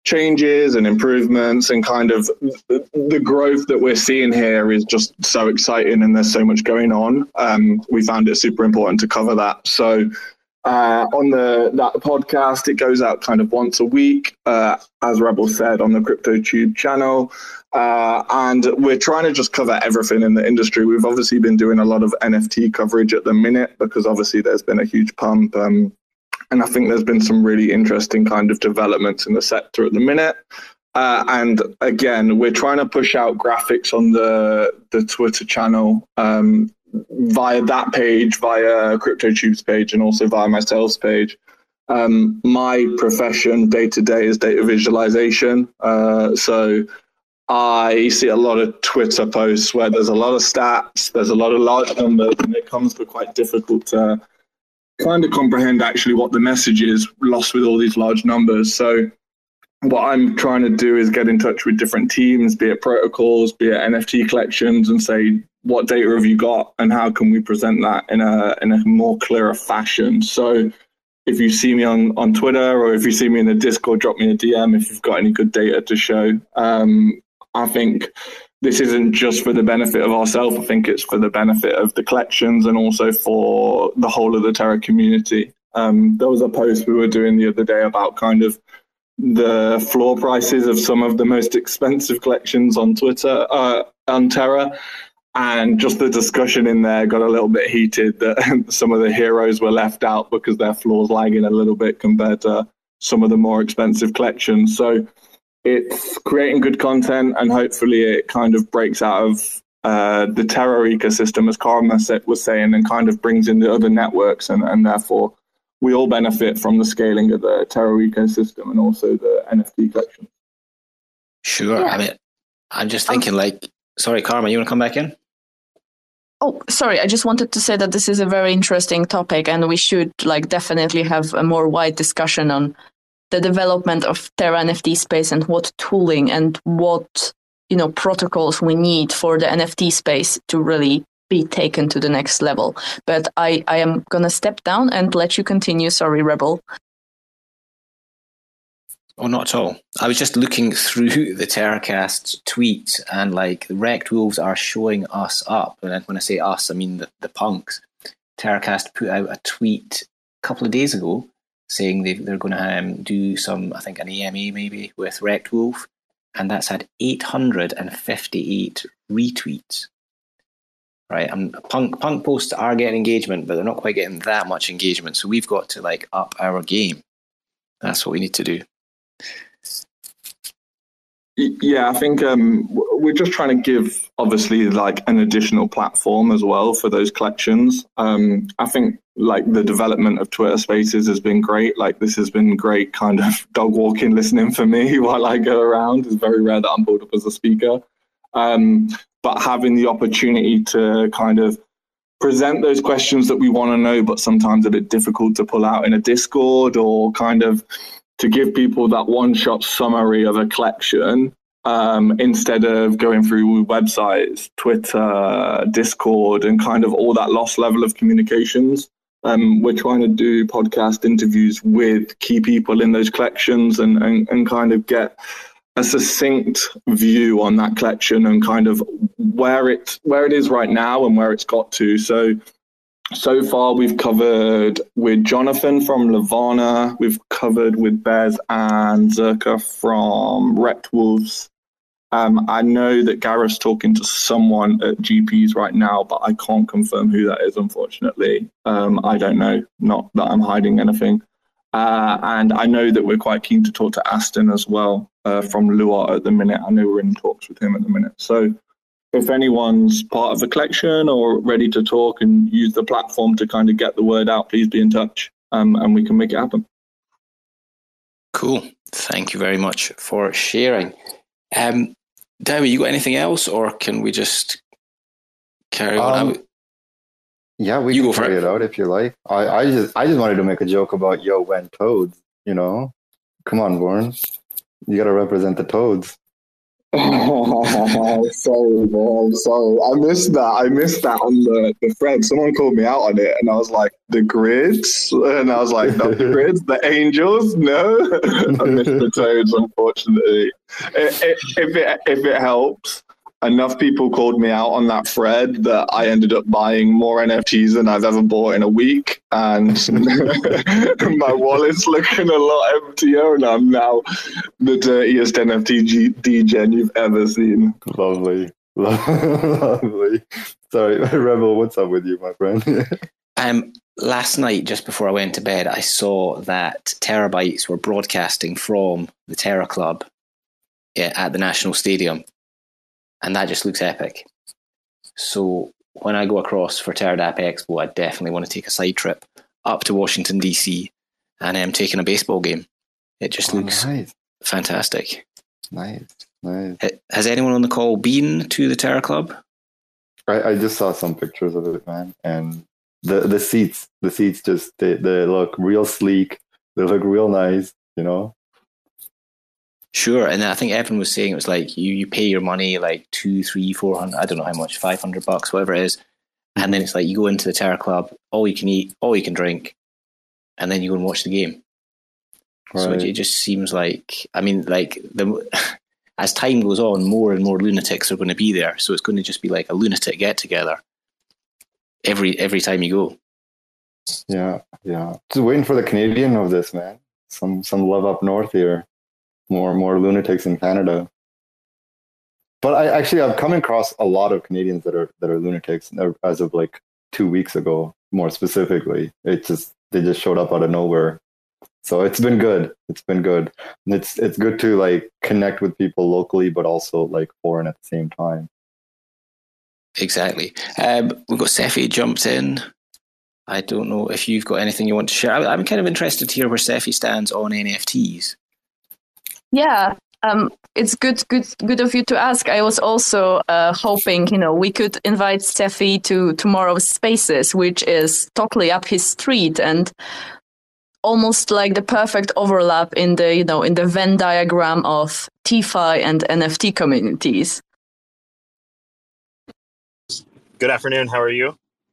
changes and improvements, and kind of the growth that we're seeing here is just so exciting, and there's so much going on. Um, we found it super important to cover that. So uh, on the that podcast, it goes out kind of once a week, uh, as Rebel said, on the CryptoTube channel. Uh, and we're trying to just cover everything in the industry. We've obviously been doing a lot of N F T coverage at the minute because obviously there's been a huge pump. Um, and I think there's been some really interesting kind of developments in the sector at the minute. Uh, and again, we're trying to push out graphics on the, the Twitter channel um, via that page, via CryptoTube's page, and also via my sales page. Um, my profession day to day is data visualization. Uh, so I see a lot of Twitter posts where there's a lot of stats, there's a lot of large numbers, and it comes to quite difficult to kind of comprehend actually what the message is lost with all these large numbers. So what I'm trying to do is get in touch with different teams, be it protocols, be it N F T collections, and say, what data have you got and how can we present that in a in a more clearer fashion? So if you see me on, on Twitter, or if you see me in the Discord, drop me a D M if you've got any good data to show. Um, I think this isn't just for the benefit of ourselves. I think it's for the benefit of the collections and also for the whole of the Terra community. Um, there was a post we were doing the other day about kind of the floor prices of some of the most expensive collections on Twitter, uh, on Terra. And just the discussion in there got a little bit heated that some of the heroes were left out because their floor's lagging a little bit compared to some of the more expensive collections. So it's creating good content, and hopefully it kind of breaks out of uh, the Terra ecosystem, as Karma was saying, and kind of brings in the other networks, and, and therefore we all benefit from the scaling of the Terra ecosystem and also the N F T collection. Sure. Yeah. I mean, I'm just thinking um, like, sorry, Karma, you want to come back in? Oh, sorry. I just wanted to say that this is a very interesting topic, and we should like definitely have a more wide discussion on the development of Terra N F T space and what tooling and what, you know, protocols we need for the N F T space to really be taken to the next level. But I, I am going to step down and let you continue. Sorry, Rebel. Oh, not at all. I was just looking through the TerraCast tweets, and like Wrecked Wolves are showing us up. And when I say us, I mean the, the punks. TerraCast put out a tweet a couple of days ago saying they, they're going to um, do some, I think, an A M A maybe with Wrecked Wolf. And that's had eight hundred fifty-eight retweets. Right, and punk punk posts are getting engagement, but they're not quite getting that much engagement. So we've got to like up our game. That's what we need to do. Yeah, I think um, we're just trying to give, obviously, like an additional platform as well for those collections. Um, I think like the development of Twitter Spaces has been great. Like this has been great kind of dog walking listening for me while I go around. It's very rare that I'm pulled up as a speaker. Um, but having the opportunity to kind of present those questions that we want to know, but sometimes a bit difficult to pull out in a Discord, or kind of to give people that one-shot summary of a collection um, instead of going through websites, Twitter, Discord, and kind of all that lost level of communications. Um, we're trying to do podcast interviews with key people in those collections and, and, and kind of get a succinct view on that collection and kind of where it where it is right now and where it's got to. So so far we've covered with Jonathan from Levana, we've covered with Bez and Zerka from Wrecked Wolves. Um, I know that Gareth's talking to someone at G Ps right now, but I can't confirm who that is, unfortunately. Um, I don't know, not that I'm hiding anything. Uh, and I know that we're quite keen to talk to Aston as well uh, from Luar at the minute. I know we're in talks with him at the minute. So if anyone's part of the collection or ready to talk and use the platform to kind of get the word out, please be in touch um, and we can make it happen. Cool. Thank you very much for sharing. Um, Dowie, you got anything else, or can we just carry on? Um, yeah, we you can go carry it. it out if you like. I, I just I just wanted to make a joke about yo when toads, you know? Come on, Warren. You gotta represent the toads. Oh, sorry, bro. I'm sorry. I missed that. I missed that on the, the thread. Someone called me out on it, and I was like, the grids? And I was like, not the grids, the angels? No. I missed the toads, unfortunately. If, if, it, if it helps, enough people called me out on that thread that I ended up buying more N F Ts than I've ever bought in a week. And my wallet's looking a lot emptier, and I'm now the dirtiest N F T degen you've ever seen. Lovely. Lovely. Sorry, Rebel, what's up with you, my friend? um, last night, just before I went to bed, I saw that Terabytes were broadcasting from the Terra Club at the National Stadium. And that just looks epic. So when I go across for TerraDAP Expo, I definitely want to take a side trip up to Washington, D C, and I'm um, taking a baseball game. It just oh, looks nice. Fantastic. Nice, nice. Has anyone on the call been to the Terra Club? I, I just saw some pictures of it, man. And the, the seats, the seats just, they, they look real sleek. They look real nice, you know? Sure, and I think Evan was saying it was like you, you pay your money like two, three, four hundred, I don't know how much, five hundred bucks, whatever it is, and then it's like you go into the Terra Club, all you can eat, all you can drink, and then you go and watch the game. Right. So it, it just seems like, I mean, like the as time goes on, more and more lunatics are going to be there, so it's going to just be like a lunatic get together every every time you go. Yeah, yeah. Just waiting for the Canadian of this, man. Some some love up north here. More more lunatics in Canada. But I actually I've come across a lot of Canadians that are that are lunatics as of like two weeks ago, more specifically. It just they just showed up out of nowhere. So it's been good. It's been good. And it's it's good to like connect with people locally, but also like foreign at the same time. Exactly. Um, we've got Sephi jumped in. I don't know if you've got anything you want to share. I'm kind of interested to hear where Sephi stands on N F Ts. Yeah, um, it's good, good, good of you to ask. I was also uh, hoping, you know, we could invite Sephi to tomorrow's Spaces, which is totally up his street and almost like the perfect overlap in the, you know, in the Venn diagram of TeFi and N F T communities. Good afternoon. How are you?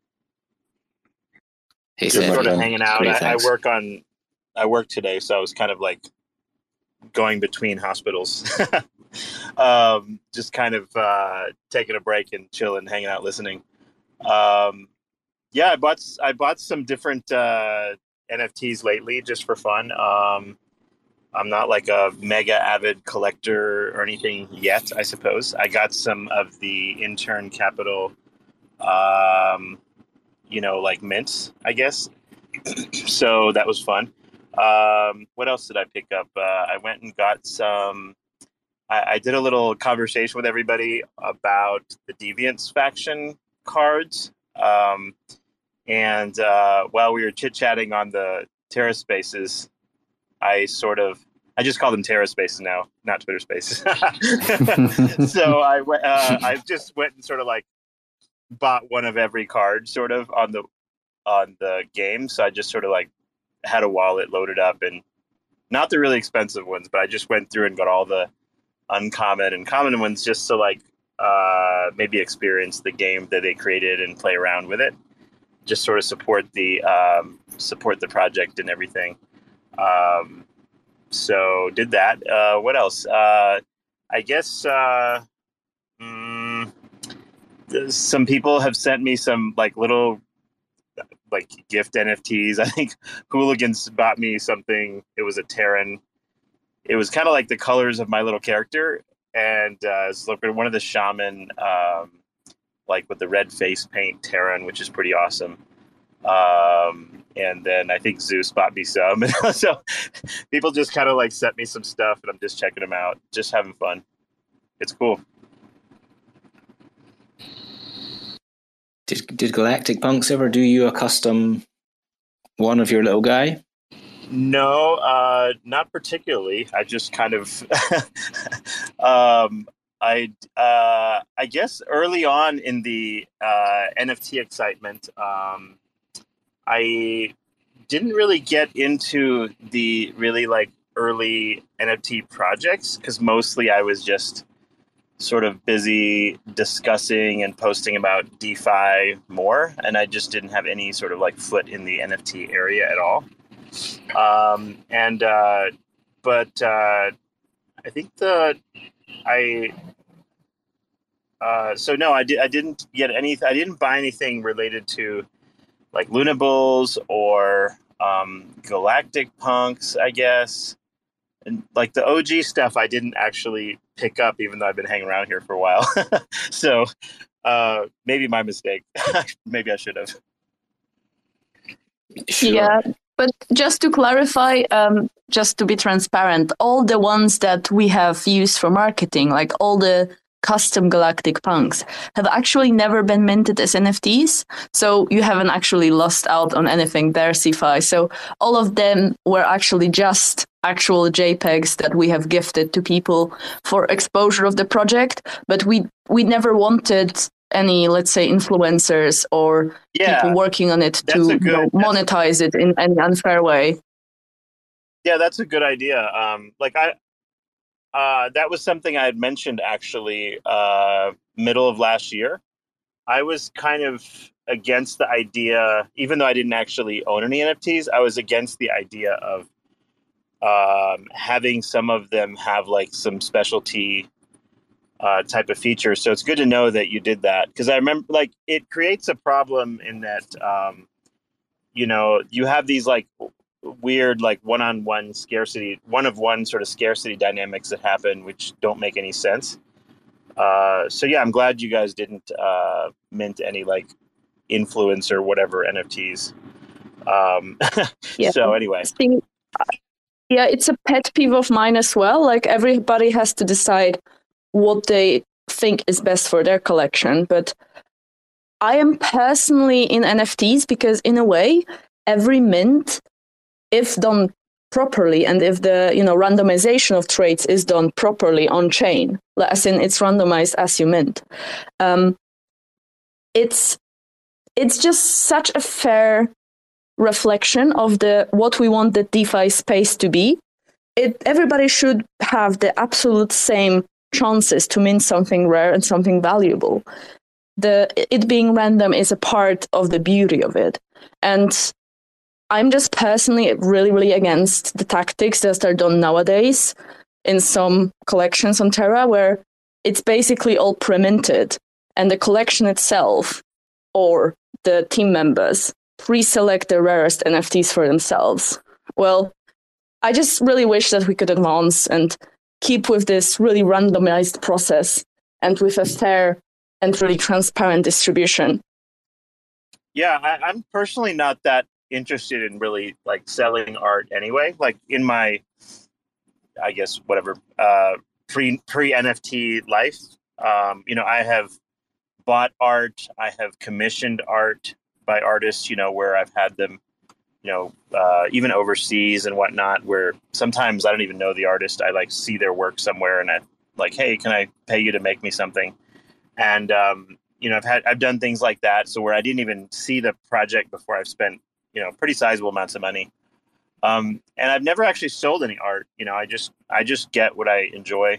Hey, Just sort of hanging out. Great, I, I work on. I work today, so I was kind of like going between hospitals. um, just kind of uh, taking a break and chilling, hanging out, listening. Um, yeah, I bought I bought some different uh, N F Ts lately just for fun. Um, I'm not like a mega avid collector or anything yet, I suppose. I got some of the Intern Capital, um, you know, like mints, I guess. So that was fun. Um, what else did I pick up? Uh, I went and got some, I, I did a little conversation with everybody about the Deviants faction cards. Um, and uh, while we were chit-chatting on the Terra Spaces, I sort of, I just call them Terra Spaces now, not Twitter Spaces. So I, uh, I just went and sort of like bought one of every card sort of on the, on the game. So I just sort of like had a wallet loaded up, and not the really expensive ones, but I just went through and got all the uncommon and common ones just to like uh, maybe experience the game that they created and play around with it. Just sort of support the um, support the project and everything. Um, so did that. Uh, what else? Uh, I guess uh, mm, some people have sent me some like little like gift N F Ts. I think Hooligans bought me something. It was a Terran. It was kind of like the colors of my little character, and uh, it's one of the shaman, um, like with the red face paint Terran, which is pretty awesome. Um, and then I think Zeus bought me some. So people just kind of like sent me some stuff, and I'm just checking them out, just having fun. It's cool. Did did Galactic Punks ever do you a custom one of your little guy? No, uh, not particularly. I just kind of, um, I uh, I guess early on in the uh, N F T excitement, um, I didn't really get into the really like early N F T projects because mostly I was just sort of busy discussing and posting about DeFi more, and I just didn't have any sort of like foot in the N F T area at all. Um, and uh, but uh, I think the I uh, so no, I did I didn't get any I didn't buy anything related to like Lunables or um, Galactic Punks, I guess. And like the O G stuff, I didn't actually pick up, even though I've been hanging around here for a while. So uh, maybe my mistake. Maybe I should have. Sure. Yeah, but just to clarify, um, just to be transparent, all the ones that we have used for marketing, like all the custom Galactic Punks, have actually never been minted as N F Ts. So you haven't actually lost out on anything there, CeFi. So all of them were actually just actual JPEGs that we have gifted to people for exposure of the project. But we we never wanted any, let's say, influencers or yeah, people working on it to good, you know, monetize it in any unfair way. Yeah, that's a good idea. Um, like I, uh, that was something I had mentioned actually uh, middle of last year. I was kind of against the idea, even though I didn't actually own any N F Ts, I was against the idea of um, having some of them have like some specialty uh, type of features. So it's good to know that you did that, because I remember like it creates a problem in that, um, you know, you have these like weird like one-on-one scarcity, one of one sort of scarcity dynamics that happen, which don't make any sense. Uh, so yeah, I'm glad you guys didn't uh, mint any like influencer whatever N F Ts. Um, yeah. So anyway. See, yeah, it's a pet peeve of mine as well. Like everybody has to decide what they think is best for their collection. But I am personally in N F Ts because in a way, every mint, if done properly, and if the you know randomization of traits is done properly on chain, as in it's randomized as you mint, um, it's it's just such a fair reflection of the what we want the DeFi space to be. It everybody should have the absolute same chances to mint something rare and something valuable. The it being random is a part of the beauty of it, and I'm just personally really, really against the tactics that are done nowadays in some collections on Terra, where it's basically all pre-minted, and the collection itself or the team members pre-select the rarest N F Ts for themselves. Well, I just really wish that we could advance and keep with this really randomized process and with a fair and really transparent distribution. Yeah, I, I'm personally not that interested in really like selling art anyway. Like in my, I guess, whatever, uh, pre, pre-N F T life, um, you know, I have bought art, I have commissioned art by artists, you know, where I've had them, you know, uh, even overseas and whatnot, where sometimes I don't even know the artist. I like see their work somewhere and I like, hey, can I pay you to make me something? And, um, you know, I've had, I've done things like that. So where I didn't even see the project before I've spent, you know, pretty sizable amounts of money. Um, and I've never actually sold any art. You know, I just, I just get what I enjoy.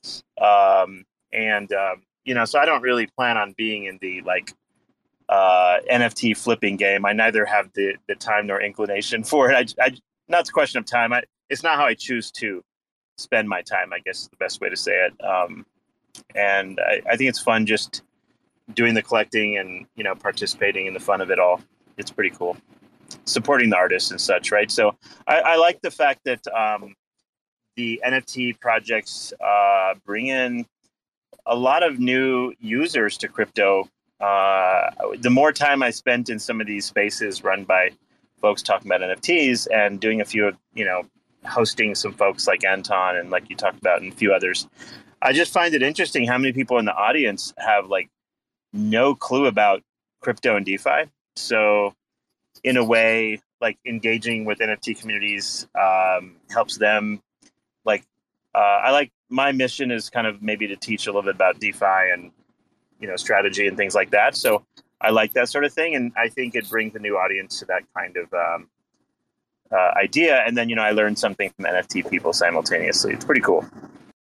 Um, and, um, you know, so I don't really plan on being in the like, uh, N F T flipping game. I neither have the, the time nor inclination for it. I, I, not a question of time. I, it's not how I choose to spend my time, I guess is the best way to say it. Um, and I, I think it's fun just doing the collecting and, you know, participating in the fun of it all. It's pretty cool. Supporting the artists and such, right? So I, I like the fact that um, the N F T projects uh, bring in a lot of new users to crypto. Uh, the more time I spent in some of these spaces run by folks talking about N F Ts and doing a few of, you know, hosting some folks like Anton and like you talked about and a few others, I just find it interesting how many people in the audience have like no clue about crypto and DeFi. So in a way, like engaging with N F T communities um, helps them. Like, uh, I like my mission is kind of maybe to teach a little bit about DeFi and, you know, strategy and things like that. So I like that sort of thing. And I think it brings a new audience to that kind of um, uh, idea. And then, you know, I learned something from N F T people simultaneously. It's pretty cool.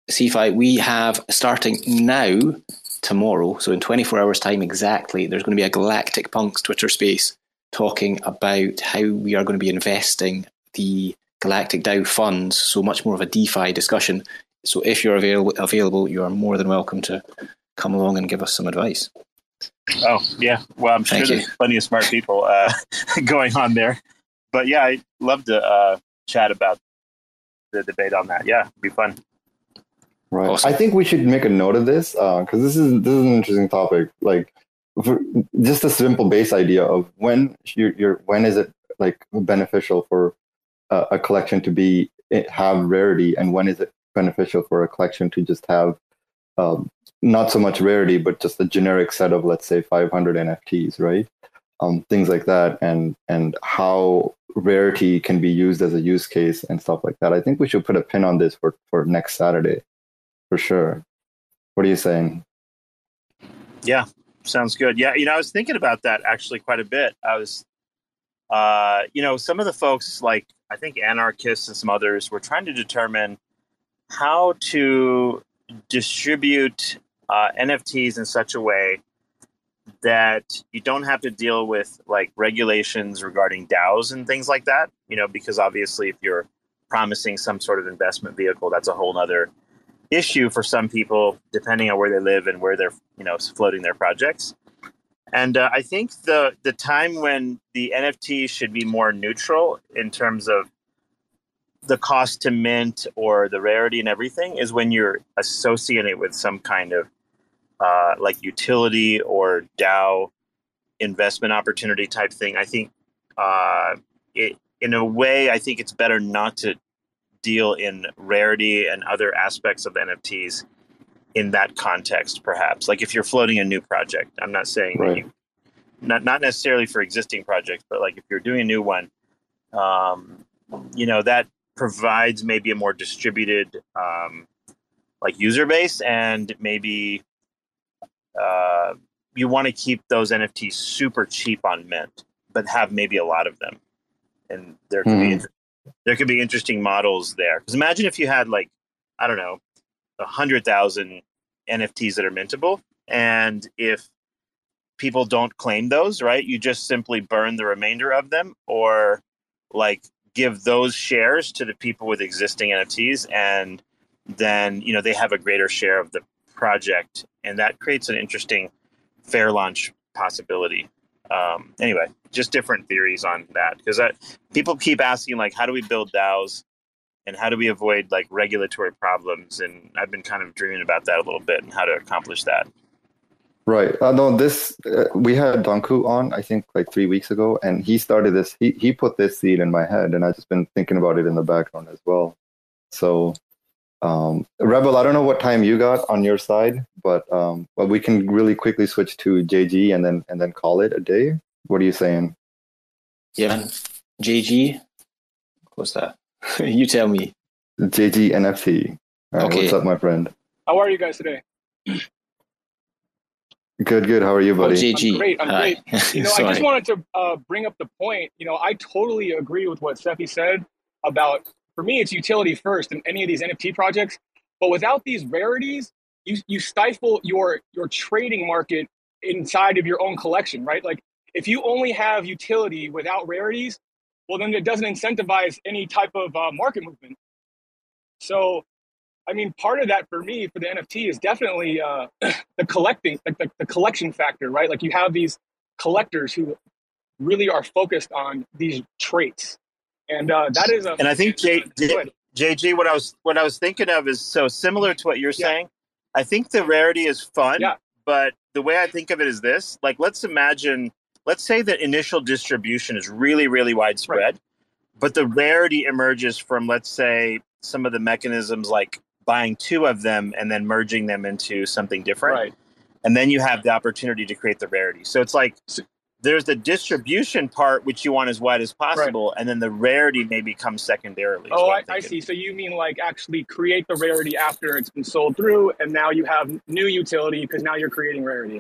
C-Fi, we have starting now, tomorrow, so in twenty-four hours time exactly, there's going to be a Galactic Punks Twitter space talking about how we are going to be investing the Galactic DAO funds, so much more of a DeFi discussion. So if you're available, available, you are more than welcome to come along and give us some advice. Oh, yeah. Well, I'm Thank sure you. there's plenty of smart people uh, going on there. But yeah, I'd love to uh, chat about the debate on that. Yeah, it'd be fun. Right. Awesome. I think we should make a note of this because uh, this is this is an interesting topic. Like, for just a simple base idea of when you're, you're when is it like beneficial for uh, a collection to be have rarity, and when is it beneficial for a collection to just have um, not so much rarity, but just a generic set of, let's say, five hundred N F Ts, right? Um, things like that, and and how rarity can be used as a use case and stuff like that. I think we should put a pin on this for, for next Saturday, for sure. What are you saying? Yeah, sounds good. Yeah, you know, I was thinking about that actually quite a bit. I was, uh, you know, some of the folks, like I think anarchists and some others, were trying to determine how to distribute uh, N F Ts in such a way that you don't have to deal with like regulations regarding DAOs and things like that, you know, because obviously if you're promising some sort of investment vehicle, that's a whole nother issue for some people, depending on where they live and where they're, you know, floating their projects. And uh, I think the the time when the N F T should be more neutral in terms of the cost to mint or the rarity and everything is when you're associated with some kind of uh, like utility or DAO investment opportunity type thing. I think uh, it, in a way, I think it's better not to deal in rarity and other aspects of N F Ts in that context, perhaps. Like if you're floating a new project, I'm not saying Right. that you, not not necessarily for existing projects, but like if you're doing a new one, um, you know, that provides maybe a more distributed um, like user base, and maybe uh, you want to keep those N F Ts super cheap on mint, but have maybe a lot of them, and there could Mm-hmm. be there could be interesting models there. Because imagine if you had like I don't know a hundred thousand N F Ts that are mintable, and if people don't claim those, right, you just simply burn the remainder of them, or like give those shares to the people with existing N F Ts, and then you know they have a greater share of the project, and that creates an interesting fair launch possibility. Um, anyway, just different theories on that, because people keep asking like, how do we build DAOs, and how do we avoid like regulatory problems? And I've been kind of dreaming about that a little bit and how to accomplish that. Right. Uh, no, this uh, we had Danku on, I think, like three weeks ago, and he started this. He he put this seed in my head, and I've just been thinking about it in the background as well. So, um, Rebel, I don't know what time you got on your side, but um, well, we can really quickly switch to J G and then and then call it a day. What are you saying? Yeah, J G. What's that? You tell me. J G N F T. All right, Okay. What's up, my friend? How are you guys today? Good, good. How are you, Oh, buddy? J G. I'm great. I'm Hi. great. You know, I Sorry. just wanted to uh, bring up the point. You know, I totally agree with what Sephi said about, for me, it's utility first in any of these N F T projects. But without these rarities, you you stifle your your trading market inside of your own collection, right? Like if you only have utility without rarities, well, then it doesn't incentivize any type of uh, market movement. So, I mean, part of that for me, for the N F T, is definitely uh, the collecting, like the, the collection factor, right? Like you have these collectors who really are focused on these traits, and uh, that is a. And I think J, Go J, ahead. JG, what I was what I was thinking of is so similar to what you're Yeah. saying. I think the rarity is fun, Yeah. but the way I think of it is this: like, let's imagine, let's say that initial distribution is really, really widespread, but the rarity emerges from, let's say, some of the mechanisms like buying two of them and then merging them into something different. Right. And then you have the opportunity to create the rarity. So it's like there's the distribution part, which you want as wide as possible, and then the rarity may become secondarily. is Oh, what I, I'm I thinking. see. So you mean like actually create the rarity after it's been sold through, and now you have new utility because now you're creating rarity.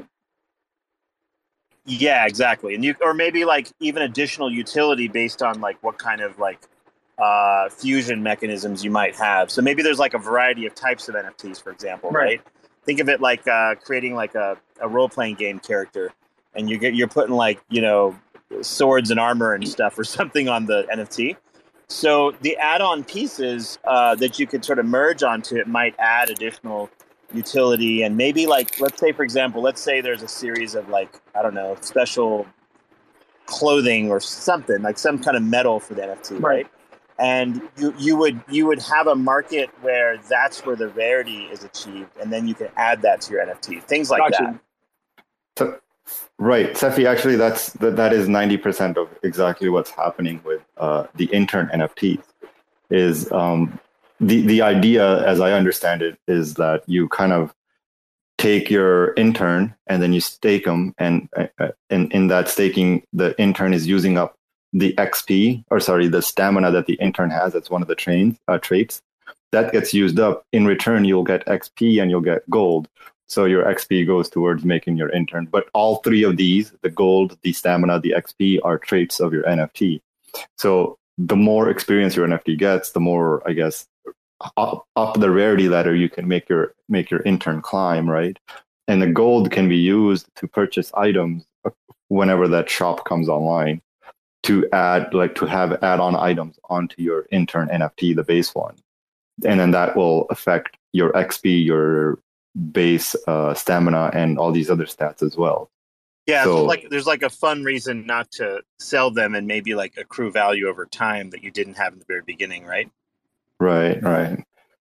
Yeah, exactly. And you, or maybe like even additional utility based on like what kind of like uh, fusion mechanisms you might have. So maybe there's like a variety of types of N F Ts, for example, right? right? Think of it like uh, creating like a, a role-playing game character, and you get you're putting like, you know, swords and armor and stuff or something on the N F T. So the add-on pieces uh, that you could sort of merge onto it might add additional utility. And maybe like, let's say, for example, let's say there's a series of like, I don't know, special clothing or something, like some kind of metal for the N F T, right? right? And you, you would you would have a market where that's where the rarity is achieved, and then you can add that to your N F T. Things like gotcha. that. So, right, Cephii, actually, that's that, that is ninety percent of exactly what's happening with uh, the intern N F Ts. Is um, the the idea, as I understand it, is that you kind of take your intern and then you stake them, and uh, in in that staking, the intern is using up the X P, or sorry, the stamina that the intern has. That's one of the trains, uh, traits. That gets used up. In return, you'll get X P and you'll get gold. So your X P goes towards making your intern. But all three of these, the gold, the stamina, the X P, are traits of your N F T. So the more experience your N F T gets, the more, I guess, up, up the rarity ladder you can make your make your intern climb, right? And the gold can be used to purchase items whenever that shop comes online, to add, like to have add-on items onto your intern N F T, the base one. And then that will affect your X P, your base uh, stamina, and all these other stats as well. Yeah, so, so like there's like a fun reason not to sell them and maybe like accrue value over time that you didn't have in the very beginning, right? Right, right.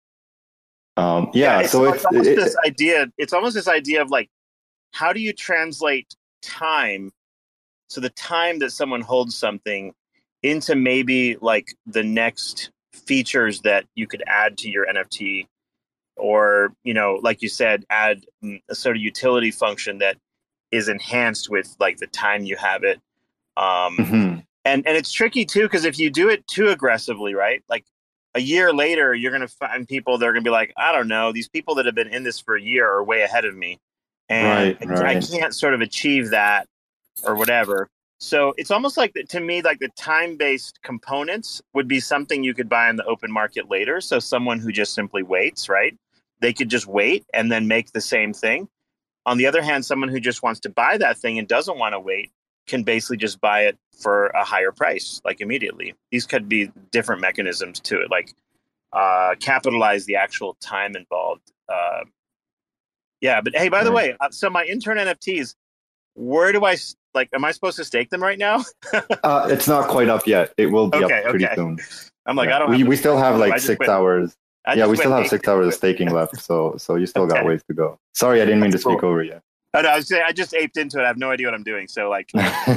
Um, yeah, yeah it's, so it's, it's almost it, this idea. It's almost this idea of like, how do you translate time? So the time that someone holds something into maybe like the next features that you could add to your N F T, or, you know, like you said, add a sort of utility function that is enhanced with like the time you have it. Um, mm-hmm. And and it's tricky too, because if you do it too aggressively, right? Like a year later, you're going to find people that are going to be like, I don't know, these people that have been in this for a year are way ahead of me. And right, right. I can't sort of achieve that or whatever. So it's almost like, the, to me, like the time-based components would be something you could buy in the open market later. So someone who just simply waits, right? They could just wait and then make the same thing. On the other hand, someone who just wants to buy that thing and doesn't want to wait can basically just buy it for a higher price, like immediately. These could be different mechanisms to it, like uh, capitalize the actual time involved. Uh, yeah, but hey, by the way, so my intern N F Ts, where do I, like, am I supposed to stake them right now? uh, it's not quite up yet. It will be okay, up pretty okay. soon. I'm like, yeah. I don't we, have we still have like six went, hours. I yeah, we still have eight. six hours of staking left. So so you still okay. got ways to go. Sorry, I didn't mean That's to speak cool. over you. Oh, no, I was saying, I just aped into it. I have no idea what I'm doing. So like,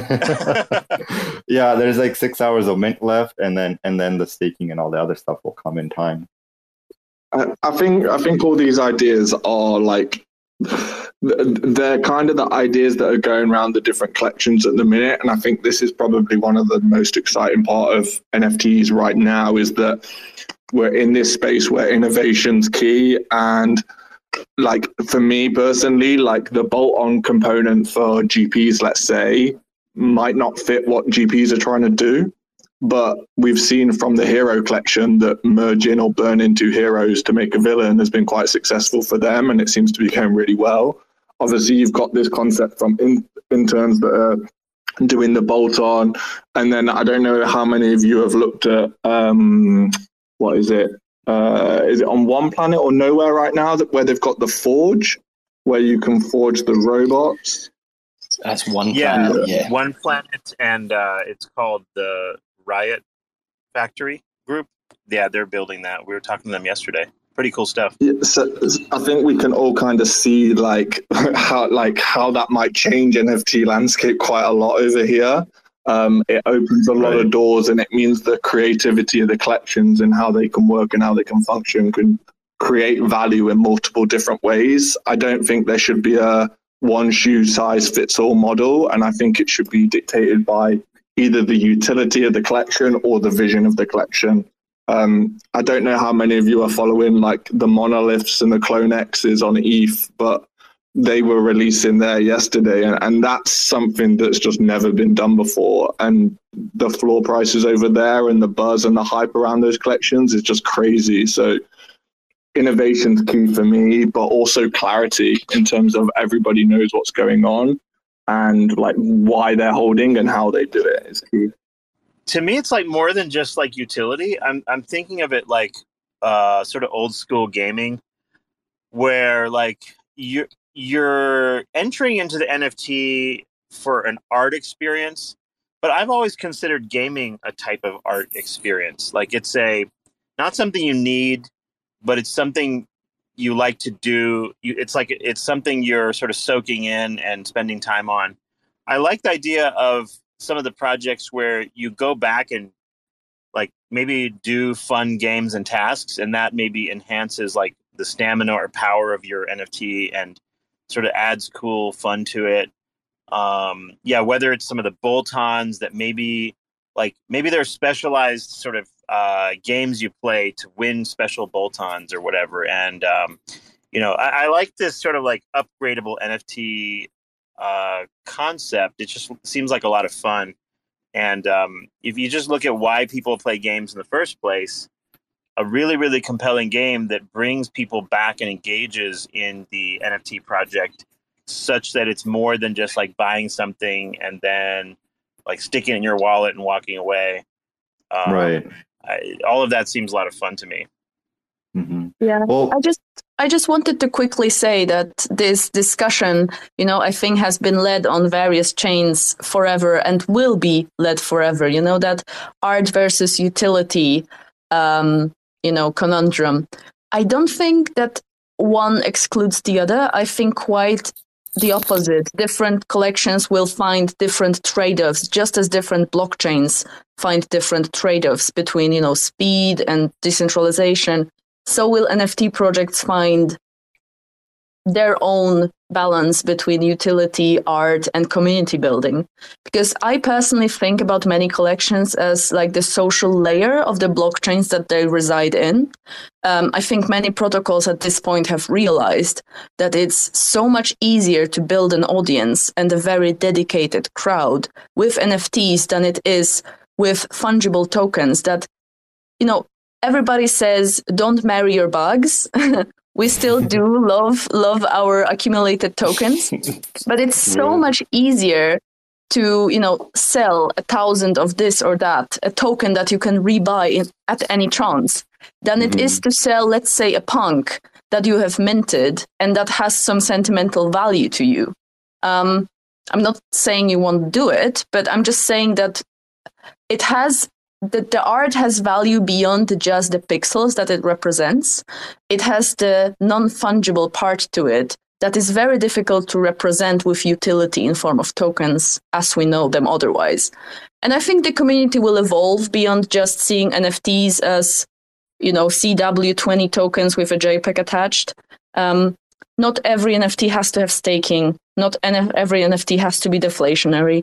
yeah, there's like six hours of mint left, and then and then the staking and all the other stuff will come in time. I, I think I think all these ideas are like, they're kind of the ideas that are going around the different collections at the minute, and I think this is probably one of the most exciting part of N F Ts right now, is that we're in this space where innovation's key. And like for me personally, like the bolt-on component for G Ps, let's say, might not fit what G Ps are trying to do, but we've seen from the hero collection that merge in or burn into heroes to make a villain has been quite successful for them, and it seems to be going really well. Obviously, you've got this concept from in, interns that are doing the bolt-on, and then I don't know how many of you have looked at, um, what is it? Uh, is it on One Planet or Nowhere right now, that where they've got the forge, where you can forge the robots? That's One yeah, Planet. Yeah, One Planet, and uh, it's called the Riot Factory Group. Yeah, they're building that. We were talking to them yesterday. Pretty cool stuff. Yeah, so I think we can all kind of see like how like how that might change N F T landscape quite a lot over here. Um, it opens a lot right. of doors, and it means the creativity of the collections and how they can work and how they can function can create value in multiple different ways. I don't think there should be a one shoe size fits all model, and I think it should be dictated by either the utility of the collection or the vision of the collection. Um, I don't know how many of you are following like the monoliths and the clone X's on E T H, but they were releasing there yesterday, and, and that's something that's just never been done before. And the floor prices over there and the buzz and the hype around those collections is just crazy. So innovation's key for me, but also clarity in terms of everybody knows what's going on and like why they're holding and how they do it is key. To me, it's like more than just like utility. I'm I'm thinking of it like uh, sort of old school gaming, where like you you're entering into the N F T for an art experience, but I've always considered gaming a type of art experience. Like it's a not something you need, but it's something you like to do. You, it's like it's something you're sort of soaking in and spending time on. I like the idea of some of the projects where you go back and like maybe do fun games and tasks, and that maybe enhances like the stamina or power of your N F T and sort of adds cool fun to it. Um, yeah, whether it's some of the bolt-ons that maybe like maybe they're specialized sort of uh, games you play to win special bolt-ons or whatever. And, um, you know, I, I like this sort of like upgradable N F T uh, concept. It just seems like a lot of fun. And um, if you just look at why people play games in the first place, a really, really compelling game that brings people back and engages in the N F T project such that it's more than just like buying something and then like sticking it in your wallet and walking away. Um, right. I, all of that seems a lot of fun to me. Mm-hmm. Yeah, well, I just I just wanted to quickly say that this discussion, you know, I think has been led on various chains forever and will be led forever. You know, that art versus utility, um, you know, conundrum. I don't think that one excludes the other. I think quite the opposite. Different collections will find different trade-offs, just as different blockchains find different trade-offs between, you know, speed and decentralization. So will N F T projects find their own balance between utility, art, and community building. Because I personally think about many collections as like the social layer of the blockchains that they reside in. Um, I think many protocols at this point have realized that it's so much easier to build an audience and a very dedicated crowd with N F Ts than it is with fungible tokens that, you know, everybody says, don't marry your bugs. We still do love love our accumulated tokens, but it's so much easier to, you know, sell a thousand of this or that, a token that you can rebuy in, at any chance, than it mm-hmm. is to sell, let's say, a punk that you have minted and that has some sentimental value to you. Um, I'm not saying you won't do it, but I'm just saying that it has that the art has value beyond just the pixels that it represents. It has the non-fungible part to it that is very difficult to represent with utility in form of tokens as we know them otherwise. And I think the community will evolve beyond just seeing N F Ts as, you know, C W twenty tokens with a JPEG attached. Um, not every N F T has to have staking. Not every N F T has to be deflationary.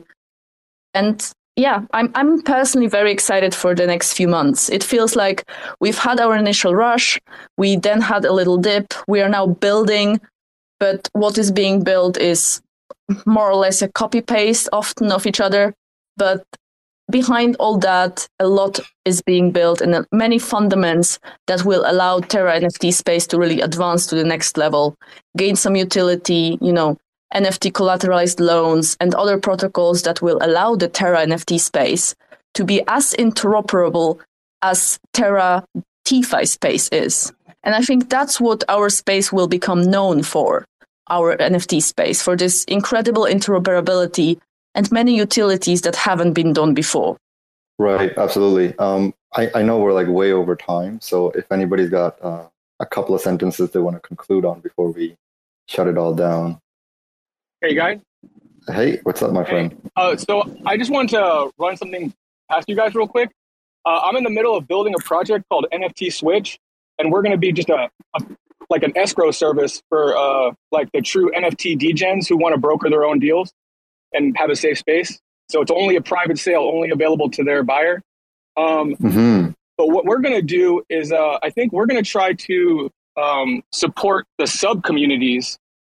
And yeah, I'm I'm personally very excited for the next few months. It feels like we've had our initial rush. We then had a little dip. We are now building, but what is being built is more or less a copy paste often of each other. But behind all that, a lot is being built and many fundaments that will allow Terra N F T space to really advance to the next level, gain some utility, you know, N F T collateralized loans and other protocols that will allow the Terra N F T space to be as interoperable as Terra TeFi space is. And I think that's what our space will become known for, our N F T space, for this incredible interoperability and many utilities that haven't been done before. Right, absolutely. Um, I, I know we're like way over time, so if anybody's got uh, a couple of sentences they want to conclude on before we shut it all down. Hey, guys. Hey, what's up, my hey. friend? Uh, so I just wanted to run something past you guys real quick. Uh, I'm in the middle of building a project called N F T Switch, and we're going to be just a, a like an escrow service for uh, like the true N F T degens who want to broker their own deals and have a safe space. So it's only a private sale, only available to their buyer. Um, mm-hmm. But what we're going to do is, uh, I think we're going to try to um, support the sub communities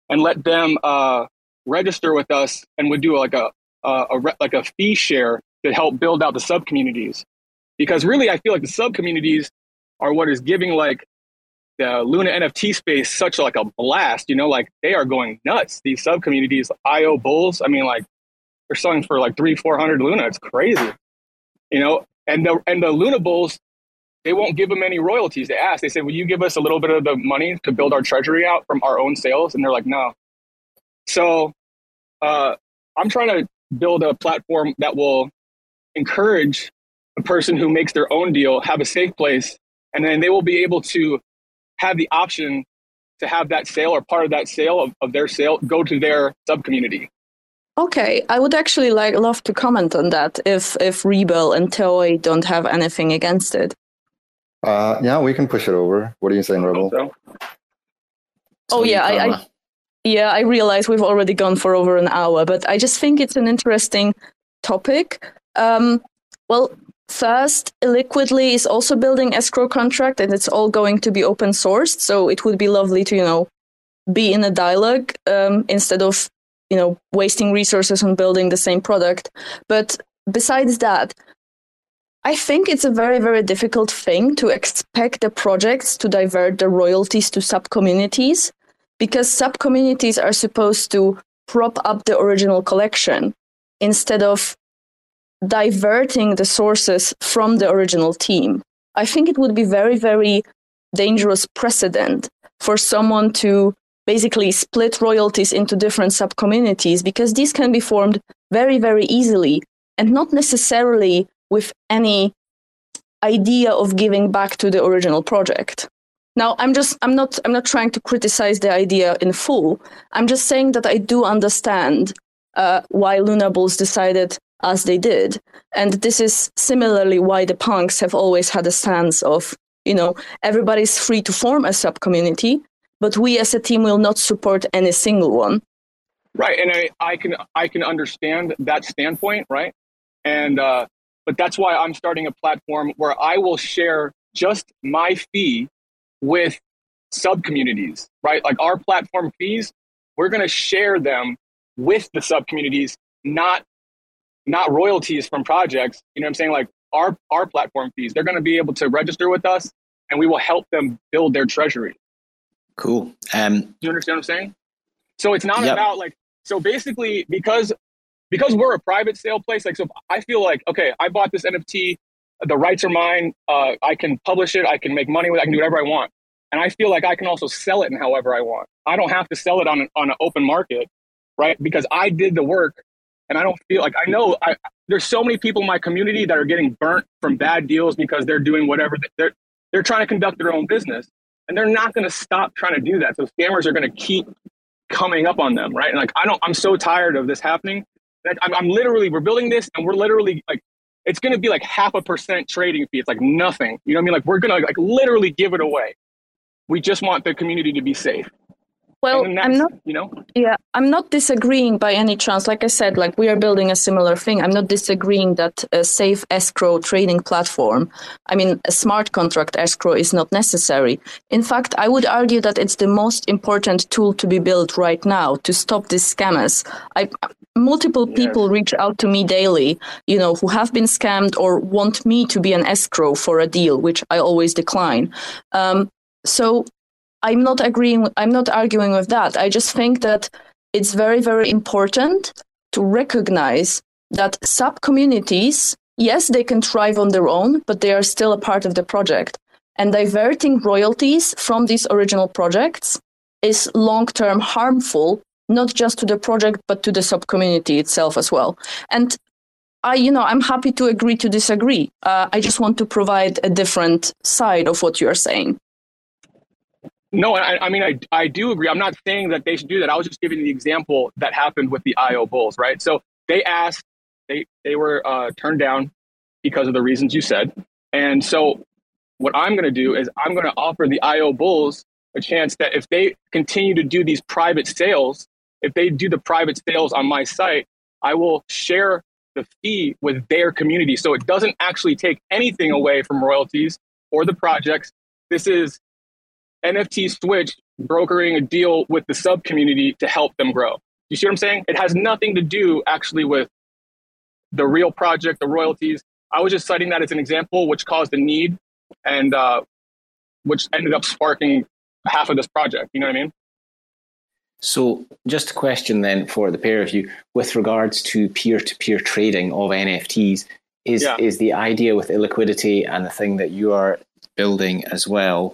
and let them uh, register with us, and would do like a, a, a re- like a fee share to help build out the sub communities. Because really, I feel like the sub communities are what is giving like the Luna N F T space such like a blast. You know, like they are going nuts. These sub communities, I O Bulls. I mean, like they're selling for like three, four hundred Luna. It's crazy. You know, and the and the Luna Bulls, they won't give them any royalties. They ask, they say, will you give us a little bit of the money to build our treasury out from our own sales? And they're like, no. So uh, I'm trying to build a platform that will encourage a person who makes their own deal, have a safe place, and then they will be able to have the option to have that sale or part of that sale of, of their sale go to their sub community. Okay, I would actually like love to comment on that if if Rebel and Toei don't have anything against it. Uh, yeah, we can push it over. What are you saying, Rebel? So, oh yeah, I, I yeah I realize we've already gone for over an hour, but I just think it's an interesting topic. Um, well, first, Liquidly is also building escrow contract, and it's all going to be open sourced. So it would be lovely to you know be in a dialogue um, instead of you know wasting resources on building the same product. But besides that, I think it's a very, very difficult thing to expect the projects to divert the royalties to sub-communities, because sub-communities are supposed to prop up the original collection instead of diverting the sources from the original team. I think it would be very, very dangerous precedent for someone to basically split royalties into different sub-communities, because these can be formed very, very easily and not necessarily with any idea of giving back to the original project. Now, I'm just, I'm not, I'm not trying to criticize the idea in full. I'm just saying that I do understand uh, why Luna Bulls decided as they did. And this is similarly why the punks have always had a stance of, you know, everybody's free to form a sub-community, but we as a team will not support any single one. Right. And I, I can, I can understand that standpoint, right? And, uh, But that's why I'm starting a platform where I will share just my fee with sub-communities, right? Like our platform fees, we're going to share them with the sub-communities, not not royalties from projects. You know what I'm saying? Like our, our platform fees, they're going to be able to register with us, and we will help them build their treasury. Cool. Um, Do you understand what I'm saying? So it's not yep. about like, so basically because Because we're a private sale place, like, so I feel like, okay, I bought this N F T, the rights are mine, uh, I can publish it, I can make money with it, I can do whatever I want. And I feel like I can also sell it in however I want. I don't have to sell it on an, on an open market, right? Because I did the work, and I don't feel like, I know I, there's so many people in my community that are getting burnt from bad deals because they're doing whatever, they're, they're trying to conduct their own business, and they're not going to stop trying to do that. So scammers are going to keep coming up on them, right? And like, I don't, I'm so tired of this happening. I'm, I'm literally, we're building this, and we're literally like, it's going to be like half a percent trading fee. It's like nothing. You know what I mean? Like we're going to like literally give it away. We just want the community to be safe. Well, I'm not, you know, yeah, I'm not disagreeing by any chance. Like I said, like we are building a similar thing. I'm not disagreeing that a safe escrow trading platform, I mean, a smart contract escrow is not necessary. In fact, I would argue that it's the most important tool to be built right now to stop these scammers. I, multiple people yes. reach out to me daily, you know, who have been scammed or want me to be an escrow for a deal, which I always decline. Um, so I'm not agreeing. I'm not arguing with that. I just think that it's very, very important to recognize that sub-communities, yes, they can thrive on their own, but they are still a part of the project. And diverting royalties from these original projects is long-term harmful, not just to the project, but to the sub-community itself as well. And I, you know, I'm happy to agree to disagree. Uh, I just want to provide a different side of what you're saying. No, I, I mean, I, I do agree. I'm not saying that they should do that. I was just giving the example that happened with the I O Bulls, right? So they asked, they, they were uh, turned down because of the reasons you said. And so what I'm going to do is I'm going to offer the I O Bulls a chance that if they continue to do these private sales, if they do the private sales on my site, I will share the fee with their community. So it doesn't actually take anything away from royalties or the projects. This is N F T Switch brokering a deal with the sub community to help them grow. You see what I'm saying? It has nothing to do actually with the real project, the royalties. I was just citing that as an example, which caused a need and uh, which ended up sparking half of this project. You know what I mean? So just a question then for the pair of you, with regards to peer-to-peer trading of N F Ts, is, yeah. is the idea with illiquidity and the thing that you are building as well,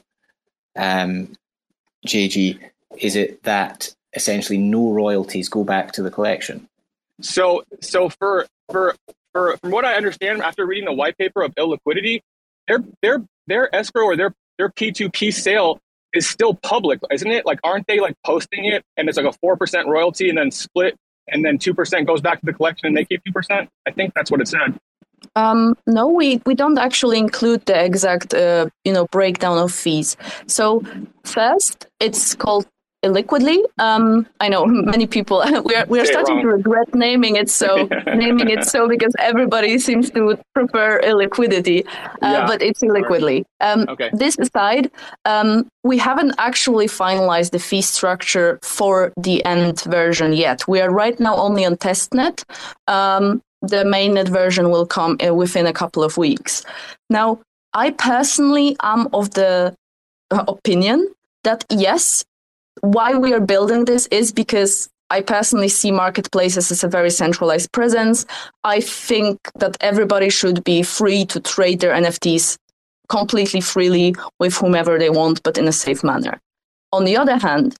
um, J G, is it that essentially no royalties go back to the collection? So so for for for from what I understand after reading the white paper of illiquidity, their their their escrow or their their P two P sale is still public, isn't it? Like, aren't they like posting it and it's like a four percent royalty and then split and then two percent goes back to the collection and they keep two percent? I think that's what it said. Um, no, we, we don't actually include the exact, uh, you know, breakdown of fees. So first, it's called illiquidly. Um, I know many people, we are, we are starting to regret naming it so, naming it so because everybody seems to prefer illiquidity, uh, yeah. but it's illiquidly. Um, okay. This aside, um, we haven't actually finalized the fee structure for the end version yet. We are right now only on testnet. Um, the mainnet version will come uh, within a couple of weeks. Now, I personally am of the uh, opinion that yes, why we are building this is because I personally see marketplaces as a very centralized presence. I think that everybody should be free to trade their N F Ts completely freely with whomever they want, but in a safe manner. On the other hand,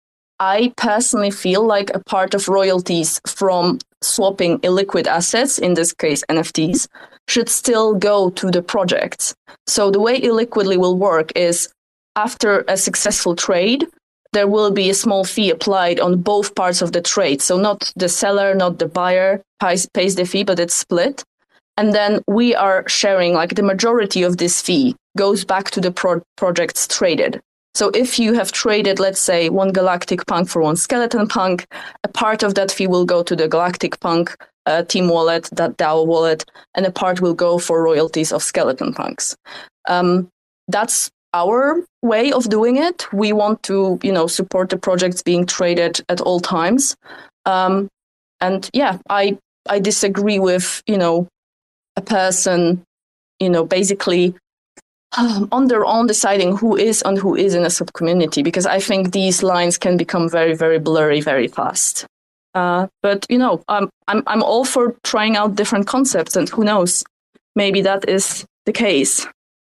I personally feel like a part of royalties from swapping illiquid assets, in this case N F Ts, should still go to the projects. So the way illiquidly will work is after a successful trade, there will be a small fee applied on both parts of the trade. So not the seller, not the buyer pays, pays the fee, but it's split. And then we are sharing, like the majority of this fee goes back to the pro- projects traded. So if you have traded, let's say, one Galactic Punk for one Skeleton Punk, a part of that fee will go to the Galactic Punk uh, team wallet, that DAO wallet, and a part will go for royalties of Skeleton Punks. Um, that's our way of doing it. We want to, you know, support the projects being traded at all times. Um, and yeah, I I disagree with, you know, a person, you know, basically um, on their own deciding who is and who is in a sub-community, because I think these lines can become very, very blurry very fast. Uh, but, you know, um, I'm I'm all for trying out different concepts, and who knows, maybe that is the case.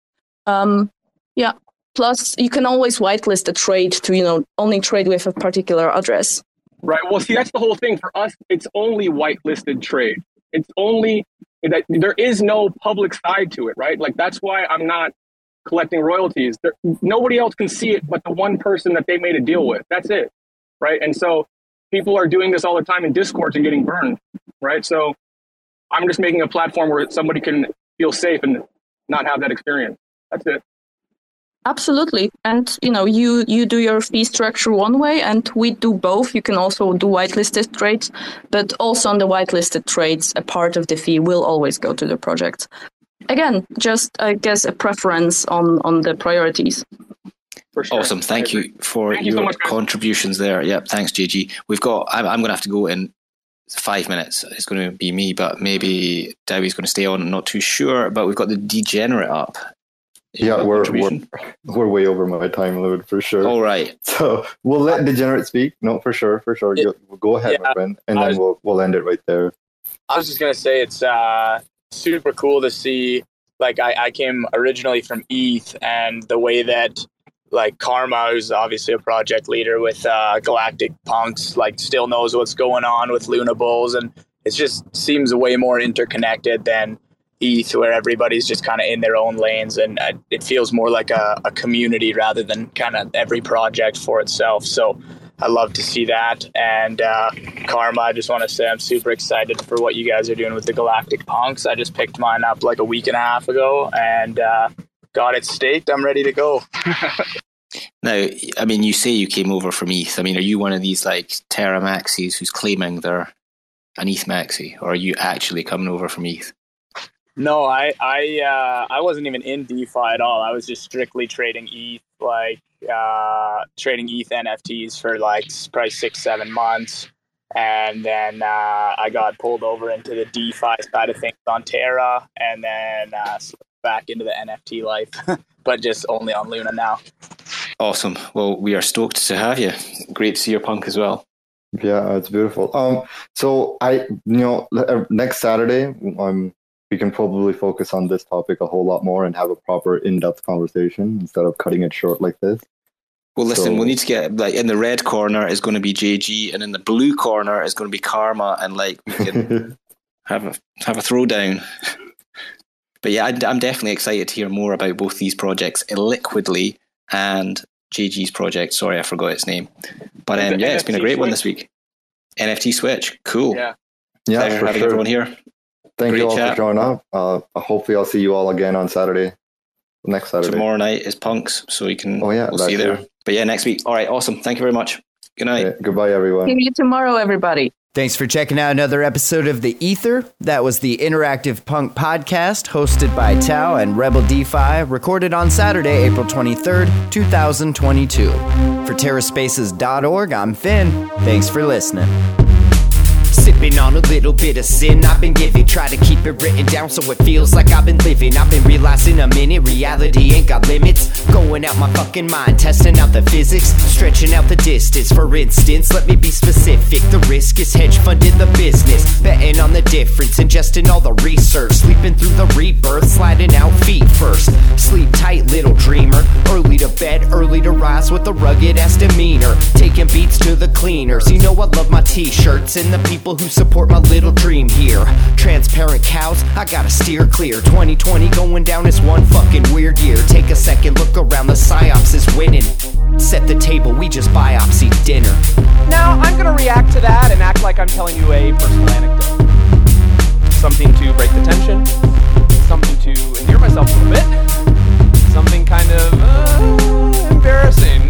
Um, Yeah. Plus, you can always whitelist a trade to, you know, only trade with a particular address. Right. Well, see, that's the whole thing. For us, it's only whitelisted trade. It's only that there is no public side to it, right? Like, that's why I'm not collecting royalties. There, nobody else can see it but the one person that they made a deal with. That's it. Right. And so people are doing this all the time in Discords and getting burned. Right. So I'm just making a platform where somebody can feel safe and not have that experience. That's it. Absolutely. And, you know, you, you do your fee structure one way and we do both. You can also do whitelisted trades, but also on the whitelisted trades, a part of the fee will always go to the project. Again, just, I guess, a preference on, on the priorities. For sure. Awesome. Thank you for Thank your you so much, contributions there. Yep. Thanks, J G. We've got, I'm, I'm going to have to go in five minutes. It's going to be me, but maybe Dowie's going to stay on. I'm not too sure, but we've got the Degenerate up. Yeah, we're, we're we're way over my time load for sure. All right, so we'll let Degenerate speak. No, for sure, for sure. It, go, go ahead, yeah, my friend, and then was, we'll we'll end it right there. I was just gonna say it's uh, super cool to see. Like I, I came originally from E T H, and the way that like Karma, who's obviously a project leader with uh, Galactic Punks, like still knows what's going on with Luna Bulls, and it just seems way more interconnected than E T H, where everybody's just kind of in their own lanes, and uh, it feels more like a, a community rather than kind of every project for itself. So I love to see that. And uh, Karma, I just want to say I'm super excited for what you guys are doing with the Galactic Punks. I just picked mine up like a week and a half ago and uh, got it staked. I'm ready to go. Now, I mean, you say you came over from E T H. I mean, are you one of these like Terra Maxis who's claiming they're an E T H Maxi, or are you actually coming over from E T H? No, I I uh, I wasn't even in DeFi at all. I was just strictly trading E T H like uh, trading E T H N F Ts for like probably six, seven months. And then uh, I got pulled over into the DeFi side of things on Terra, and then uh, back into the N F T life, but just only on Luna now. Awesome. Well, we are stoked to have you. Great to see your punk as well. Yeah, it's beautiful. Um, so I, you know, next Saturday, um, we can probably focus on this topic a whole lot more and have a proper in-depth conversation instead of cutting it short like this. Well, listen, So- we'll need to get, like, in the red corner is going to be J G, and in the blue corner is going to be Karma, and, like, we can have a have a throwdown. But yeah, I, I'm definitely excited to hear more about both these projects, Illiquidly and J G's project. Sorry, I forgot its name. But um, The yeah, it's been a N F T great one Switch. this week. N F T Switch, cool. Yeah. Yeah, Pleasure for having sure. everyone here. Thank Great you all chat. for showing up. Uh, hopefully, I'll see you all again on Saturday. Next Saturday. Tomorrow night is Punks, so you can. Oh, yeah, we'll that see you there. too. But yeah, next week. All right, awesome. Thank you very much. Good night. Okay, goodbye, everyone. See you tomorrow, everybody. Thanks for checking out another episode of The Ether. That was the Interactive Punk Podcast, hosted by Tao and Rebel DeFi, recorded on Saturday, April twenty-third, twenty twenty-two. For terraspaces dot org, I'm Finn. Thanks for listening. Sipping on a little bit of sin I've been giving. Try to keep it written down so it feels like I've been living. I've been realizing a minute reality ain't got limits. Going out my fucking mind, testing out the physics, stretching out the distance. For instance, let me be specific. The risk is hedge funding the business, betting on the difference, ingesting all the research, sleeping through the rebirth, sliding out feet first. Sleep tight, little dreamer. Early to bed, early to rise with a rugged ass demeanor. Taking beats to the cleaners. You know I love my t-shirts and the people who support my little dream here. Transparent cows, I gotta steer clear. twenty twenty going down as one fucking weird year. Take a second, look around, the psyops is winning. Set the table, we just biopsy dinner. Now, I'm gonna react to that and act like I'm telling you a personal anecdote. Something to break the tension, something to endear myself a little bit, something kind of uh, embarrassing.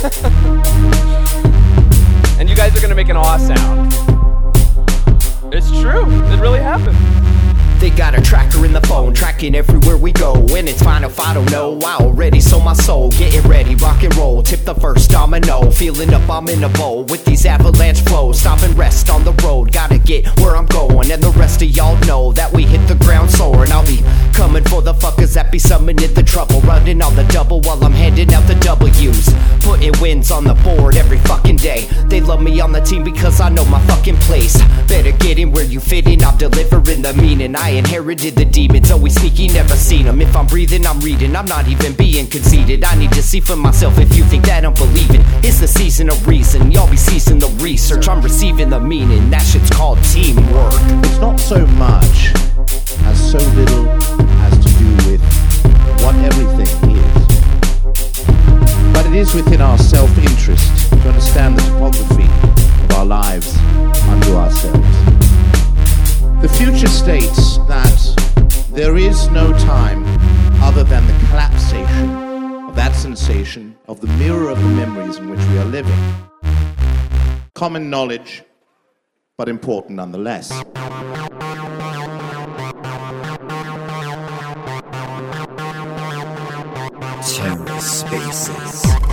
And you guys are gonna make an awe sound. It's true, it really happened. They got a tracker in the phone, tracking everywhere we go. And it's fine if I don't know. I already sold my soul, getting ready, rock and roll. Tip the first domino, feeling up, I'm in a bowl. With these avalanche flows, stop and rest on the road. Gotta get where I'm going, and the rest of y'all know that we hit the ground soaring. I'll be coming for the fuckers that be summoning the trouble. Running on the double while I'm handing out the W's. Putting wins on the board every fucking day. They love me on the team because I know my fucking place. Better get in where you fit in, I'm delivering the meaning. I inherited the demons, always sneaky, never seen them. If I'm breathing, I'm reading, I'm not even being conceited. I need to see for myself if you think that I'm believing. It's the season of reason, y'all be ceasing the research. I'm receiving the meaning, that shit's called teamwork. It's not so much as so little as to do with what everything is. But it is within our self-interest to understand the topography of our lives unto ourselves. The future states that there is no time other than the collapsation of that sensation of the mirror of the memories in which we are living. Common knowledge, but important nonetheless. TerraSpaces.